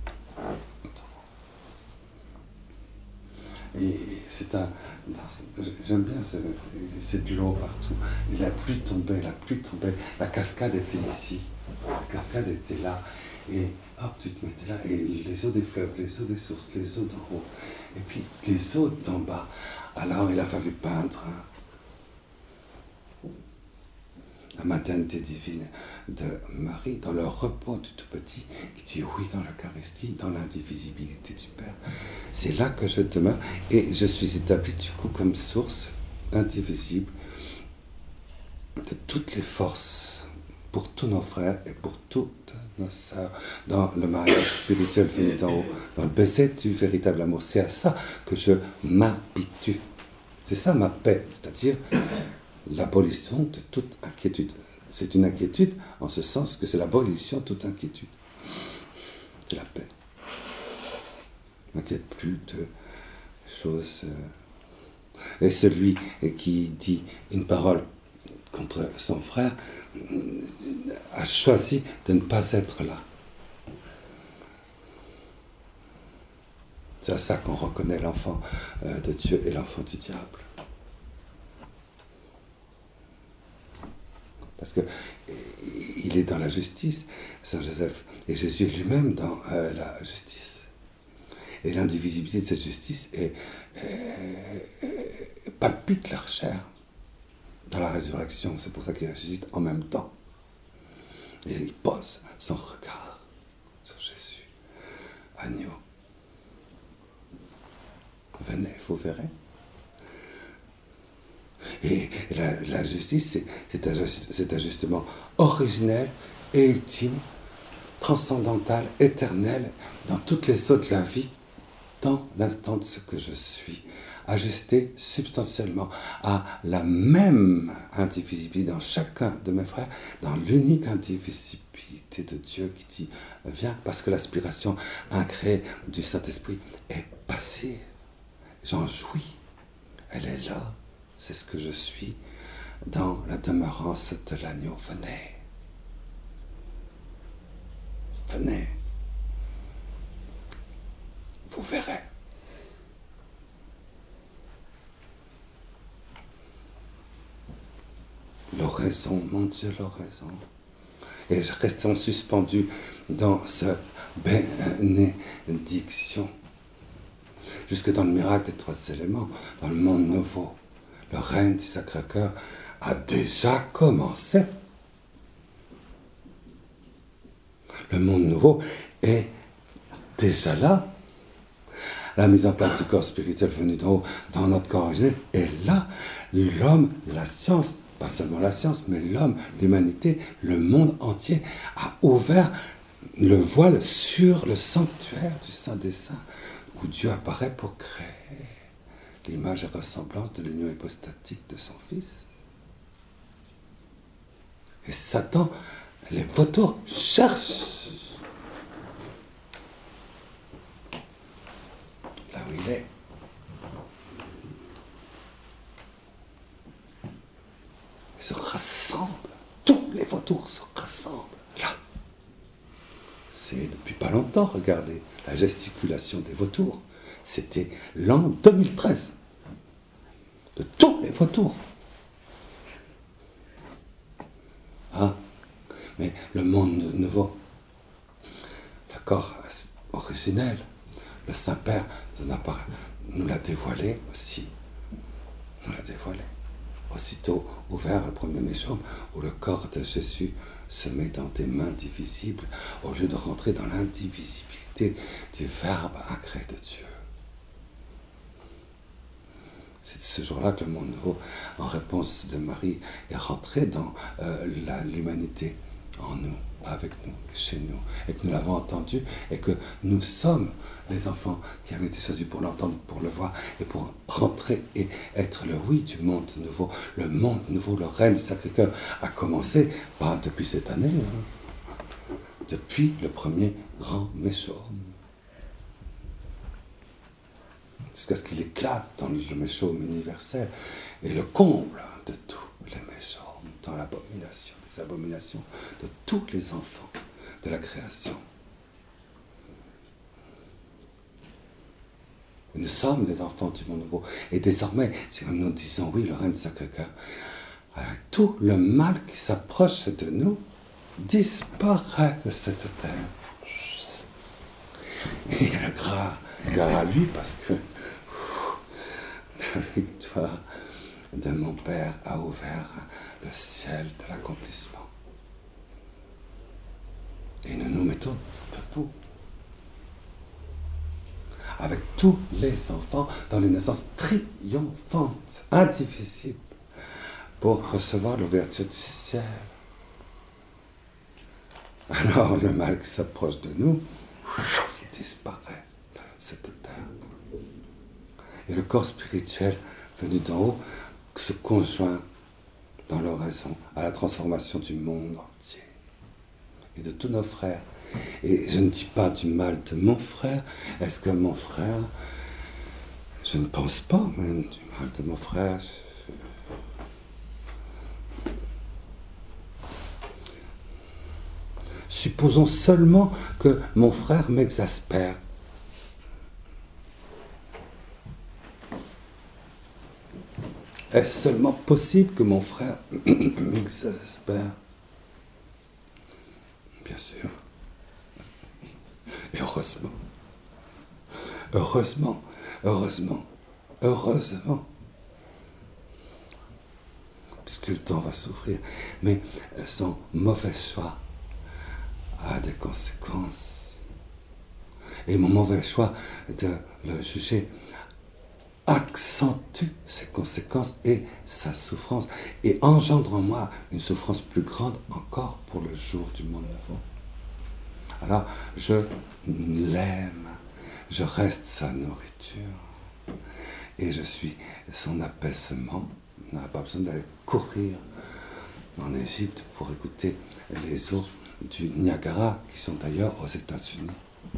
B: Et c'est un... J'aime bien c'est de l'eau partout. Et la pluie tombait, la cascade était ici. La cascade était là. Et hop, tu te mettais là. Et les eaux des fleuves, les eaux des sources, les eaux d'en haut. Et puis les eaux d'en bas. Alors il a fallu peindre la maternité divine de Marie, dans le repos du tout petit, qui dit oui dans l'Eucharistie, dans l'indivisibilité du Père. C'est là que je demeure et je suis établi du coup comme source indivisible de toutes les forces pour tous nos frères et pour toutes nos sœurs dans le mariage spirituel venu d'en haut, dans le baiser du véritable amour. C'est à ça que je m'habitue. C'est ça ma paix, c'est-à-dire l'abolition de toute inquiétude. C'est une inquiétude en ce sens que c'est l'abolition de toute inquiétude. C'est la paix. Je ne m'inquiète plus de choses. Et celui qui dit une parole contre son frère a choisi de ne pas être là. C'est à ça qu'on reconnaît l'enfant de Dieu et l'enfant du diable. Parce qu'il est dans la justice, Saint Joseph, et Jésus est lui-même dans la justice. Et l'indivisibilité de cette justice palpite leur chair dans la résurrection. C'est pour ça qu'il ressuscite en même temps. Et il pose son regard sur Jésus. Agneau. Venez, vous verrez. Et la justice, c'est un ajustement originel et ultime, transcendantal, éternel, dans toutes les eaux de la vie, dans l'instant de ce que je suis, ajusté substantiellement à la même indivisibilité dans chacun de mes frères, dans l'unique indivisibilité de Dieu qui dit viens, parce que l'aspiration incréée du Saint-Esprit est passive. J'en jouis, elle est là. C'est ce que je suis dans la demeurance de l'agneau. Venez. Venez. Vous verrez. L'oraison, mon Dieu, l'oraison. Et restons suspendus dans cette bénédiction. Jusque dans le miracle des 3 éléments, dans le monde nouveau. Le règne du Sacré-Cœur a déjà commencé. Le monde nouveau est déjà là. La mise en place du corps spirituel venu d'en haut dans notre corps originel est là. L'homme, la science, pas seulement la science, mais l'homme, l'humanité, le monde entier a ouvert le voile sur le sanctuaire du Saint des Saints, où Dieu apparaît pour créer l'image et ressemblance de l'union hypostatique de son Fils. Et Satan, les vautours, cherchent là où il est. Ils se rassemblent. Tous les vautours se rassemblent là. C'est depuis pas longtemps, regardez, la gesticulation des vautours. C'était l'an 2013. De tous les vautours. Ah, mais le monde nouveau, le corps originel, le Saint-Père nous l'a dévoilé aussi. Nous l'a dévoilé. Aussitôt ouvert le premier méchant, où le corps de Jésus se met dans des mains divisibles, au lieu de rentrer dans l'indivisibilité du Verbe incréé de Dieu. C'est ce jour-là que le monde nouveau, en réponse de Marie, est rentré dans l'humanité, en nous, avec nous, chez nous, et que nous l'avons entendu, et que nous sommes les enfants qui avaient été choisis pour l'entendre, pour le voir, et pour rentrer et être le oui du monde nouveau. Le monde nouveau, le règne du Sacré-Cœur a commencé, pas depuis cette année, depuis le premier grand méchaume. Jusqu'à ce qu'il éclate dans le méchaume universel et le comble de tous les méchaumes dans l'abomination des aux abominations de tous les enfants de la création. Nous sommes les enfants du monde nouveau. Et désormais, si nous disons oui, le règne du Sacré-Cœur, tout le mal qui s'approche de nous disparaît de cette terre. Et il y a grâce à lui parce que la victoire de mon Père a ouvert le ciel de l'accomplissement. Et nous nous mettons debout avec tous les enfants dans une naissance triomphante, indivisible, pour recevoir l'ouverture du ciel. Alors le mal qui s'approche de nous disparaît de cette terre. Et le corps spirituel venu d'en haut se conjoint dans l'oraison à la transformation du monde entier et de tous nos frères. Et je ne dis pas du mal de mon frère. Est-ce que mon frère, je ne pense pas même du mal de mon frère. Supposons seulement que mon frère m'exaspère. Est-ce seulement possible que mon frère m'exaspère? Bien sûr. Et heureusement. Heureusement. Heureusement. Heureusement. Puisque le temps va souffrir. Mais son mauvais choix a des conséquences. Et mon mauvais choix de le juger accentue ses conséquences et sa souffrance et engendre en moi une souffrance plus grande encore pour le jour du monde nouveau. Alors je l'aime, je reste sa nourriture et je suis son apaisement. On n'a pas besoin d'aller courir en Égypte pour écouter les eaux du Niagara qui sont d'ailleurs aux États-Unis.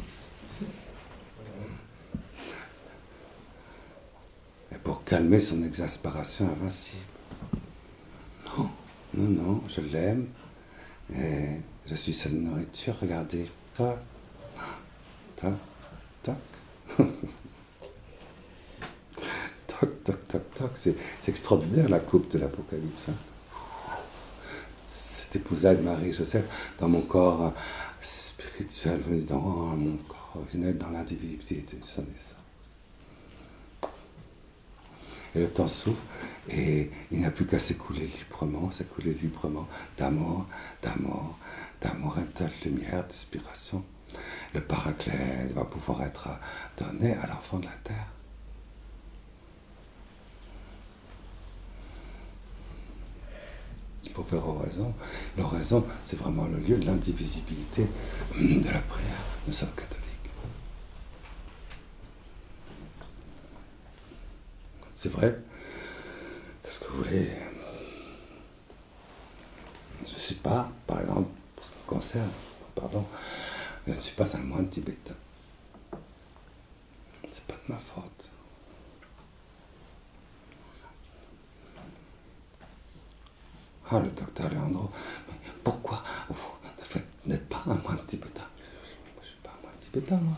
B: Et pour calmer son exaspération invincible. Non, non, non, je l'aime et je suis sa nourriture. Regardez, toc, toc, toc, toc, toc, toc, toc. C'est extraordinaire la coupe de l'Apocalypse. Hein. Cette épousaille de Marie-Joseph dans mon corps spirituel venu dans mon corps originel dans l'indivisibilité du Son et ça. Et le temps s'ouvre et il n'a plus qu'à s'écouler librement d'amour, d'amour, d'amour et de lumière, d'inspiration. Le paraclet va pouvoir être donné à l'enfant de la terre. Il faut faire oraison. L'oraison, c'est vraiment le lieu de l'indivisibilité de la prière. Nous sommes catholiques. C'est vrai. Qu'est-ce que vous voulez? Je ne suis pas, par exemple, pour ce qui me concerne, je ne suis pas un moine tibétain. C'est pas de ma faute. Ah, le docteur Leandro, mais pourquoi vous n'êtes pas un moine tibétain? Je ne suis pas un moine tibétain, moi.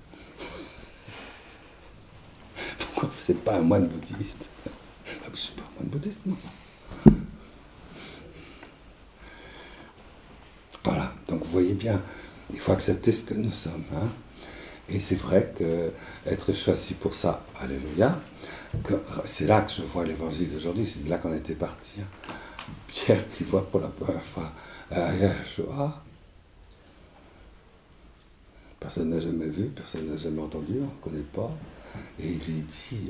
B: Pourquoi vous n'êtes pas un moine bouddhiste? Je ne suis pas un moine bouddhiste, non. Voilà, donc vous voyez bien, il faut accepter ce que nous sommes. Hein. Et c'est vrai qu'être choisi pour ça, alléluia, c'est là que je vois l'évangile d'aujourd'hui, c'est de là qu'on était parti. Hein. Pierre qui voit pour la première fois Yeshua. Personne n'a jamais vu, personne n'a jamais entendu, on ne connaît pas. Et il lui dit,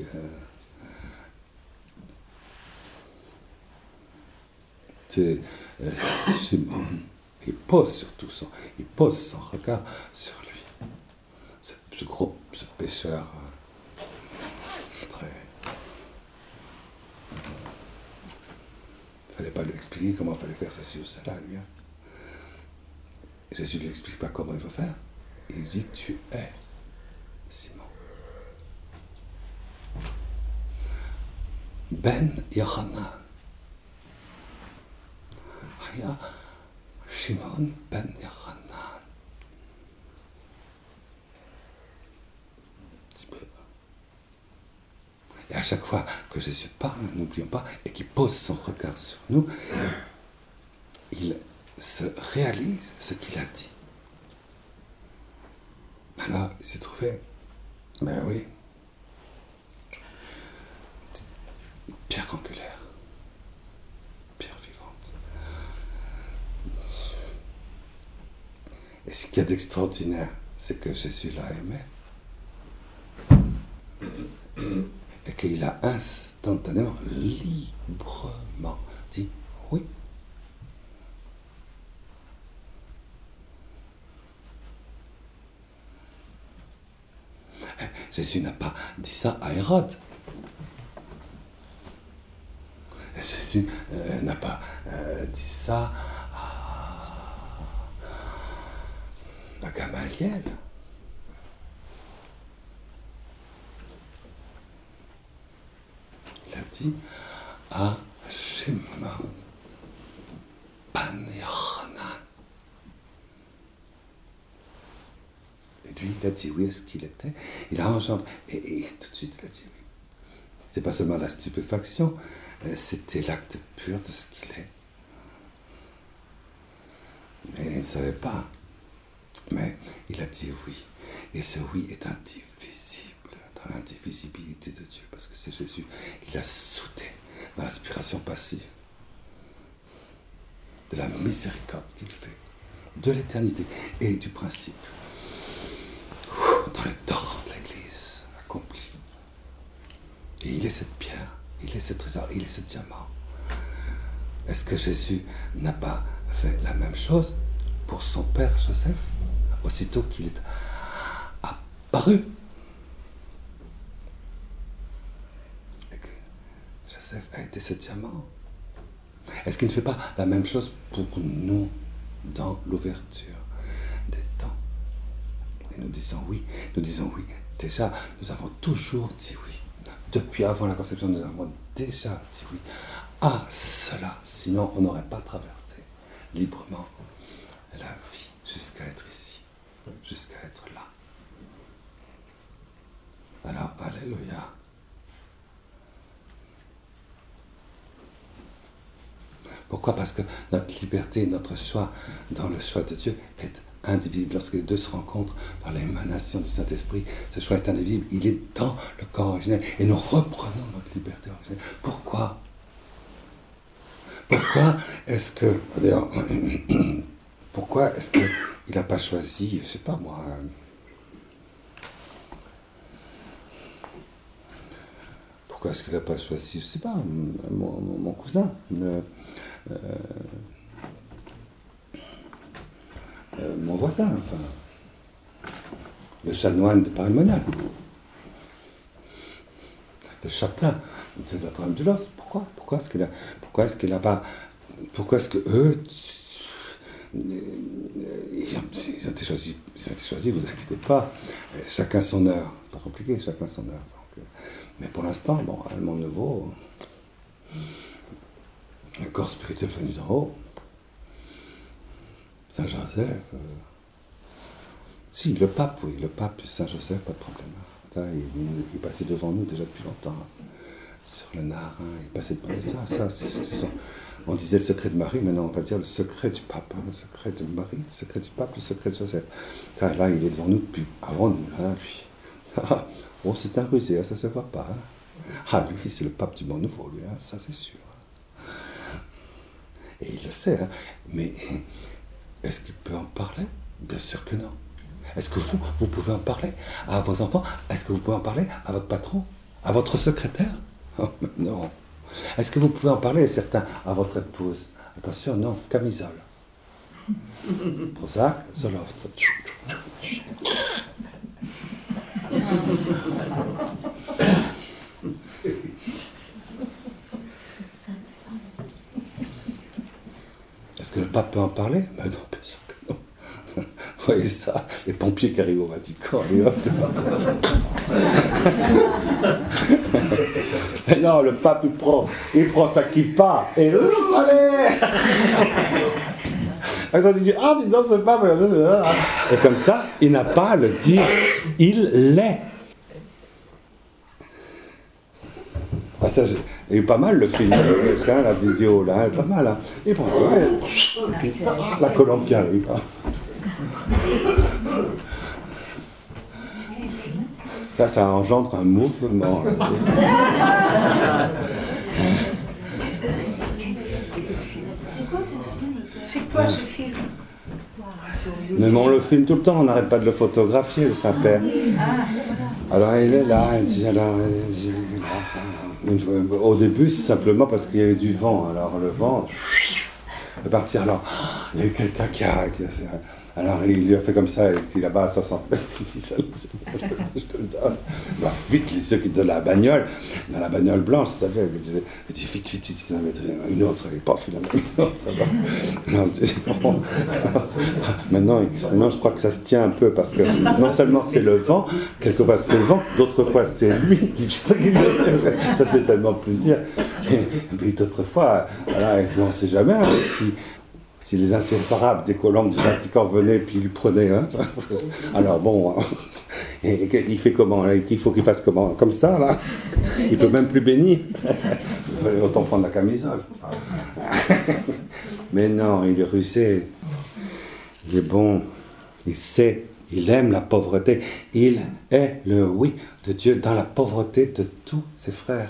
B: Simon, il pose son regard sur lui. Ce pécheur très... Il ne fallait pas lui expliquer comment il fallait faire ceci ou cela, lui. Et Jésus ne lui explique pas comment il va faire. Il dit, tu es Simon. Ben Yochanan. Shimon ben Yochanan. Et à chaque fois que Jésus parle, n'oublions pas, et qu'il pose son regard sur nous, il se réalise ce qu'il a dit. Alors, il s'est trouvé, ben oui, pierre angulaire, pierre vivante. Et ce qu'il y a d'extraordinaire, c'est que Jésus l'a aimé. Et qu'il a instantanément, librement dit oui. Jésus n'a pas dit ça à Hérode. Jésus n'a pas dit ça à Gamaliel. Il a dit à Shimon ben Yochanan. Et lui, il a dit oui à ce qu'il était. Il a engendré. Et tout de suite, il a dit oui. C'est pas seulement la stupéfaction, c'était l'acte pur de ce qu'il est. Mais il ne savait pas. Mais il a dit oui. Et ce oui est indivisible dans l'indivisibilité de Dieu. Parce que c'est Jésus. Il a soudé dans l'aspiration passive de la miséricorde qu'il fait, de l'éternité et du principe. Dans le torrent de l'Église accompli. Et il est cette pierre, il est ce trésor, il est ce diamant. Est-ce que Jésus n'a pas fait la même chose pour son père Joseph, aussitôt qu'il est apparu? Et que Joseph a été ce diamant. Est-ce qu'il ne fait pas la même chose pour nous dans l'ouverture des temps? Et nous disons oui. Déjà, nous avons toujours dit oui. Depuis avant la conception, nous avons déjà dit oui à cela. Sinon, on n'aurait pas traversé librement la vie jusqu'à être ici, jusqu'à être là. Alors, alléluia. Pourquoi? Parce que notre liberté, notre choix dans le choix de Dieu est indivisible. Lorsque les deux se rencontrent dans l'émanation du Saint-Esprit, ce choix est indivisible. Il est dans le corps originel. Et nous reprenons notre liberté originelle. Pourquoi? Pourquoi est-ce que... D'ailleurs, pourquoi est-ce qu'il n'a pas choisi, je ne sais pas moi... Pourquoi est-ce qu'il n'a pas choisi, je ne sais pas, mon cousin, mon voisin, enfin, le chanoine de Paris-Monial, le chapelain de Notre-Dame-du-Los. Pourquoi est-ce qu'il n'a pas, pourquoi est-ce que eux, ils ont été choisis, vous inquiétez pas, chacun son heure, pas compliqué, chacun son heure. Donc, mais pour l'instant, bon, à Allemand Nouveau, un corps spirituel venu d'en haut, Saint-Joseph, si, le pape, oui, le pape Saint-Joseph, pas de problème. Ça, il passait devant nous déjà depuis longtemps, sur le Narin, il passait devant ça, on disait le secret de Marie, maintenant on va dire le secret du pape, le secret de Marie, le secret du pape, le secret de Joseph. Ça, là, il est devant nous depuis avant nous, lui. Oh, c'est un rusé, ça se voit pas. Lui, c'est le pape du monde nouveau, lui, ça c'est sûr. Et il le sait, mais est-ce qu'il peut en parler? Bien sûr que non. Est-ce que vous pouvez en parler à vos enfants? Est-ce que vous pouvez en parler à votre patron? À votre secrétaire? Oh, non. Est-ce que vous pouvez en parler, certains, à votre épouse? Attention, non, camisole. Prozac, Zoloft. Est-ce que le pape peut en parler? Ben non, bien sûr que non. Vous voyez ça, les pompiers qui arrivent au Vatican, et hop, et non, le pape il prend sa kippa et allez.
C: Quand il dit ah, dis donc, c'est pas. Et comme ça, il n'a pas à le dire, il l'est. Ah, ça, il y a eu pas mal le film, la vidéo là, pas mal. Hein. Et bon, la colombe qui arrive. Ça engendre un mouvement.
D: C'est quoi ce film?
C: Mais on le filme tout le temps, on n'arrête pas de le photographier, le Saint-Père. Alors il est là, il dit alors. Au début, c'est simplement parce qu'il y avait du vent. Alors le vent est parti. Alors il y a eu quelqu'un qui a. Alors il lui a fait comme ça, il est là-bas à 60 mètres, il dit ça, je te le donne. Bah, vite, ceux qui donnent la bagnole, dans la bagnole blanche, vous savez, il disait, vite, une autre, et paf, finalement, une autre, ça va. Non, maintenant, je crois que ça se tient un peu, parce que non seulement c'est le vent, quelquefois c'est le vent, d'autres fois c'est lui qui ça fait tellement plaisir. Et puis d'autres fois, voilà, on ne sait jamais, hein, si les inséparables des colombes du Vatican venaient puis ils prenaient, hein, alors bon, et il fait comment là, il faut qu'il fasse comment? Comme ça, là? Il peut même plus bénir. Il fallait autant prendre la camisole. Mais non, il est rusé. Il est bon. Il sait. Il aime la pauvreté. Il est le oui de Dieu dans la pauvreté de tous ses frères.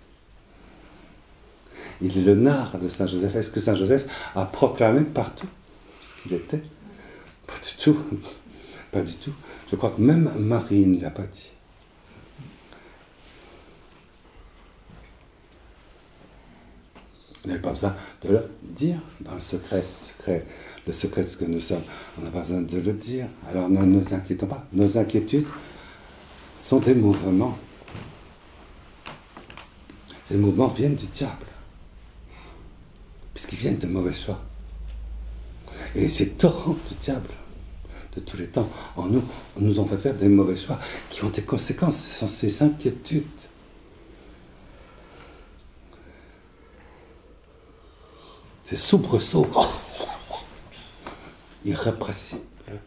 C: Il est le nard de Saint Joseph. Est-ce que Saint Joseph a proclamé partout ce qu'il était? Pas du tout. Pas du tout. Je crois que même Marie ne l'a pas dit. Vous n'avez pas besoin de le dire dans le secret de ce que nous sommes. On n'a pas besoin de le dire. Alors ne nous inquiétons pas. Nos inquiétudes sont des mouvements. Ces mouvements viennent du diable. Puisqu'ils viennent de mauvais choix. Et ces torrents du diable, de tous les temps, en nous ont fait faire des mauvais choix qui ont des conséquences. Ce sont ces inquiétudes. Ces soubresauts irrépressibles.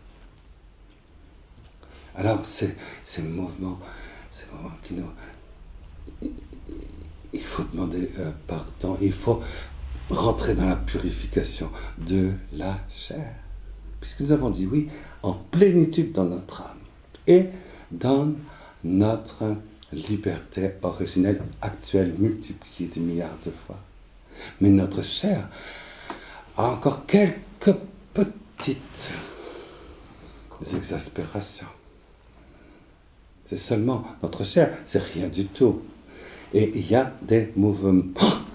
C: Alors, ces mouvements qui nous... Il faut demander pardon, il faut rentrer dans la purification de la chair. Puisque nous avons dit oui, en plénitude dans notre âme et dans notre liberté originelle, actuelle, multipliée des milliards de fois. Mais notre chair a encore quelques petites exaspérations. C'est seulement notre chair, c'est rien du tout. Et il y a des mouvements.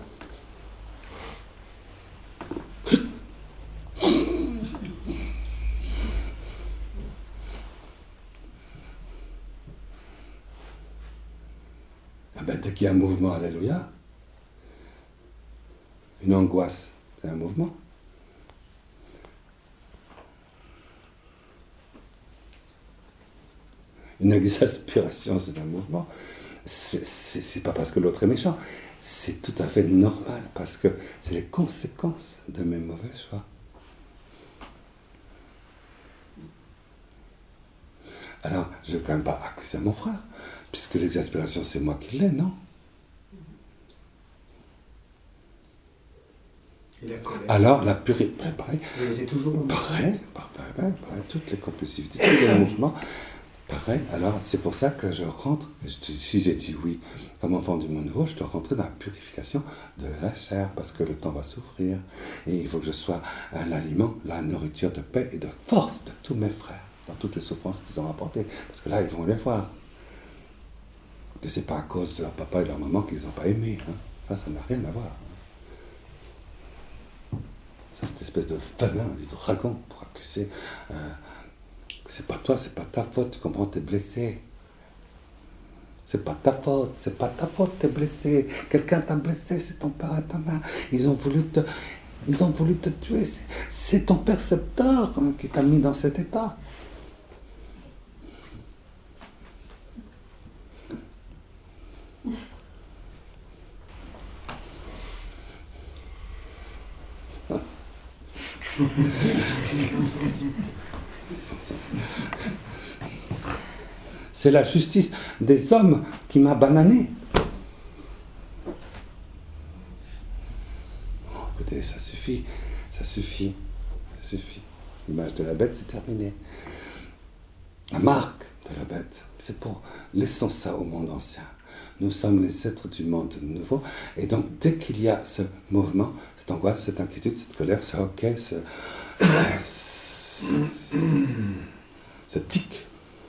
C: Dès qu'il y a un mouvement, alléluia, une angoisse, c'est un mouvement. Une exaspération, c'est un mouvement. C'est pas parce que l'autre est méchant, c'est tout à fait normal, parce que c'est les conséquences de mes mauvais choix. Alors, je ne vais quand même pas accuser mon frère, puisque l'exaspération, c'est moi qui l'ai, non? Alors, la purité, pareil,
E: c'est toujours
C: pareil, toutes les compulsivités, tous les mouvements, pareil. Alors, c'est pour ça que je rentre, si j'ai dit oui, comme enfant du monde nouveau, je dois rentrer dans la purification de la chair, parce que le temps va souffrir, et il faut que je sois l'aliment, la nourriture de paix et de force de tous mes frères, dans toutes les souffrances qu'ils ont rapportées, parce que là, ils vont les voir. Que c'est pas à cause de leur papa et de leur maman qu'ils n'ont pas aimé, hein. Ça n'a rien à voir. Ça, cette espèce de venin, du dragon, pour accuser que c'est pas toi, c'est pas ta faute, tu comprends, t'es blessé. C'est pas ta faute, t'es blessé. Quelqu'un t'a blessé, c'est ton père et ta mère. Ils ont voulu te tuer. C'est ton percepteur qui t'a mis dans cet état. C'est la justice des hommes qui m'a banané. Oh, écoutez, ça suffit. L'image de la bête, c'est terminé. La marque de la bête, c'est pour laissons ça au monde ancien. Nous sommes les êtres du monde nouveau, et donc dès qu'il y a ce mouvement, cette angoisse, cette inquiétude, cette colère, ce hoquet, ce tic,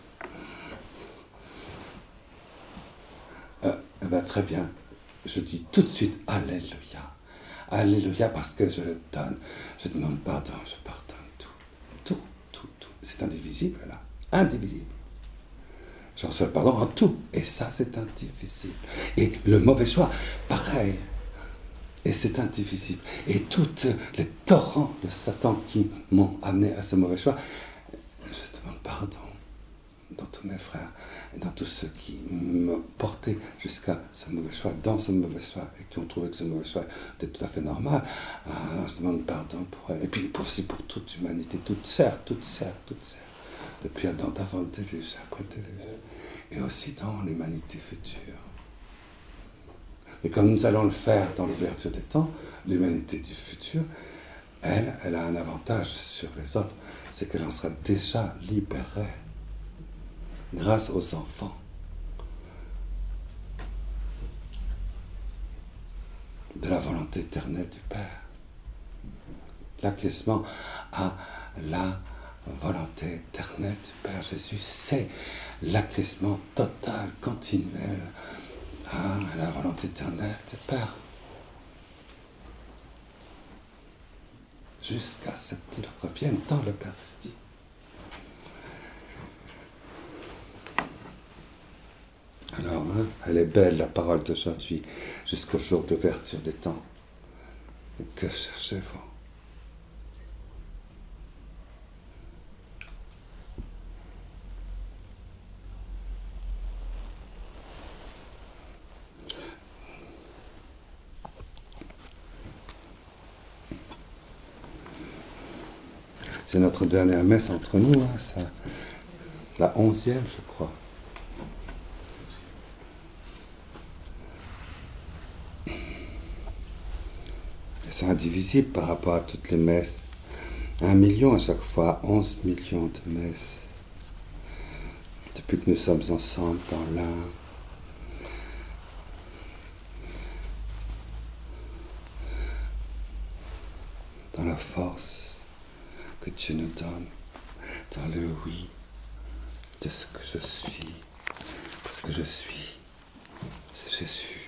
C: eh ben, très bien, je dis tout de suite Alléluia. Alléluia, parce que je le donne. Je demande pardon, je pardonne tout. C'est indivisible là, indivisible. Je reçois le pardon en tout, et ça c'est indivisible. Et le mauvais choix, pareil, et c'est indivisible. Et tous les torrents de Satan qui m'ont amené à ce mauvais choix, je demande pardon dans tous mes frères et dans tous ceux qui m'ont porté jusqu'à ce mauvais choix, dans ce mauvais choix, et qui ont trouvé que ce mauvais choix était tout à fait normal. Je demande pardon pour eux, et puis aussi pour toute l'humanité, toute chair, depuis Adam, avant le déluge, après le déluge, et aussi dans l'humanité future. Et comme nous allons le faire dans l'ouverture des temps, l'humanité du futur, elle a un avantage sur les autres, c'est qu'elle en sera déjà libérée grâce aux enfants. De la volonté éternelle du Père. L'acquiescement à la volonté éternelle du Père Jésus, c'est l'acquiescement total, continuel à la volonté éternelle du Père. Jusqu'à ce qu'il revienne dans l'Eucharistie. Alors, elle est belle la parole d'aujourd'hui, jusqu'au jour d'ouverture des temps. Et que cherchez-vous? C'est notre dernière messe entre nous, ça, la 11e, je crois. C'est indivisible par rapport à toutes les messes. 1 million à chaque fois, 11 millions de messes. Depuis que nous sommes ensemble dans l'un. Dans la force que Dieu nous donne, dans le oui de ce que je suis, parce que je suis, c'est Jésus.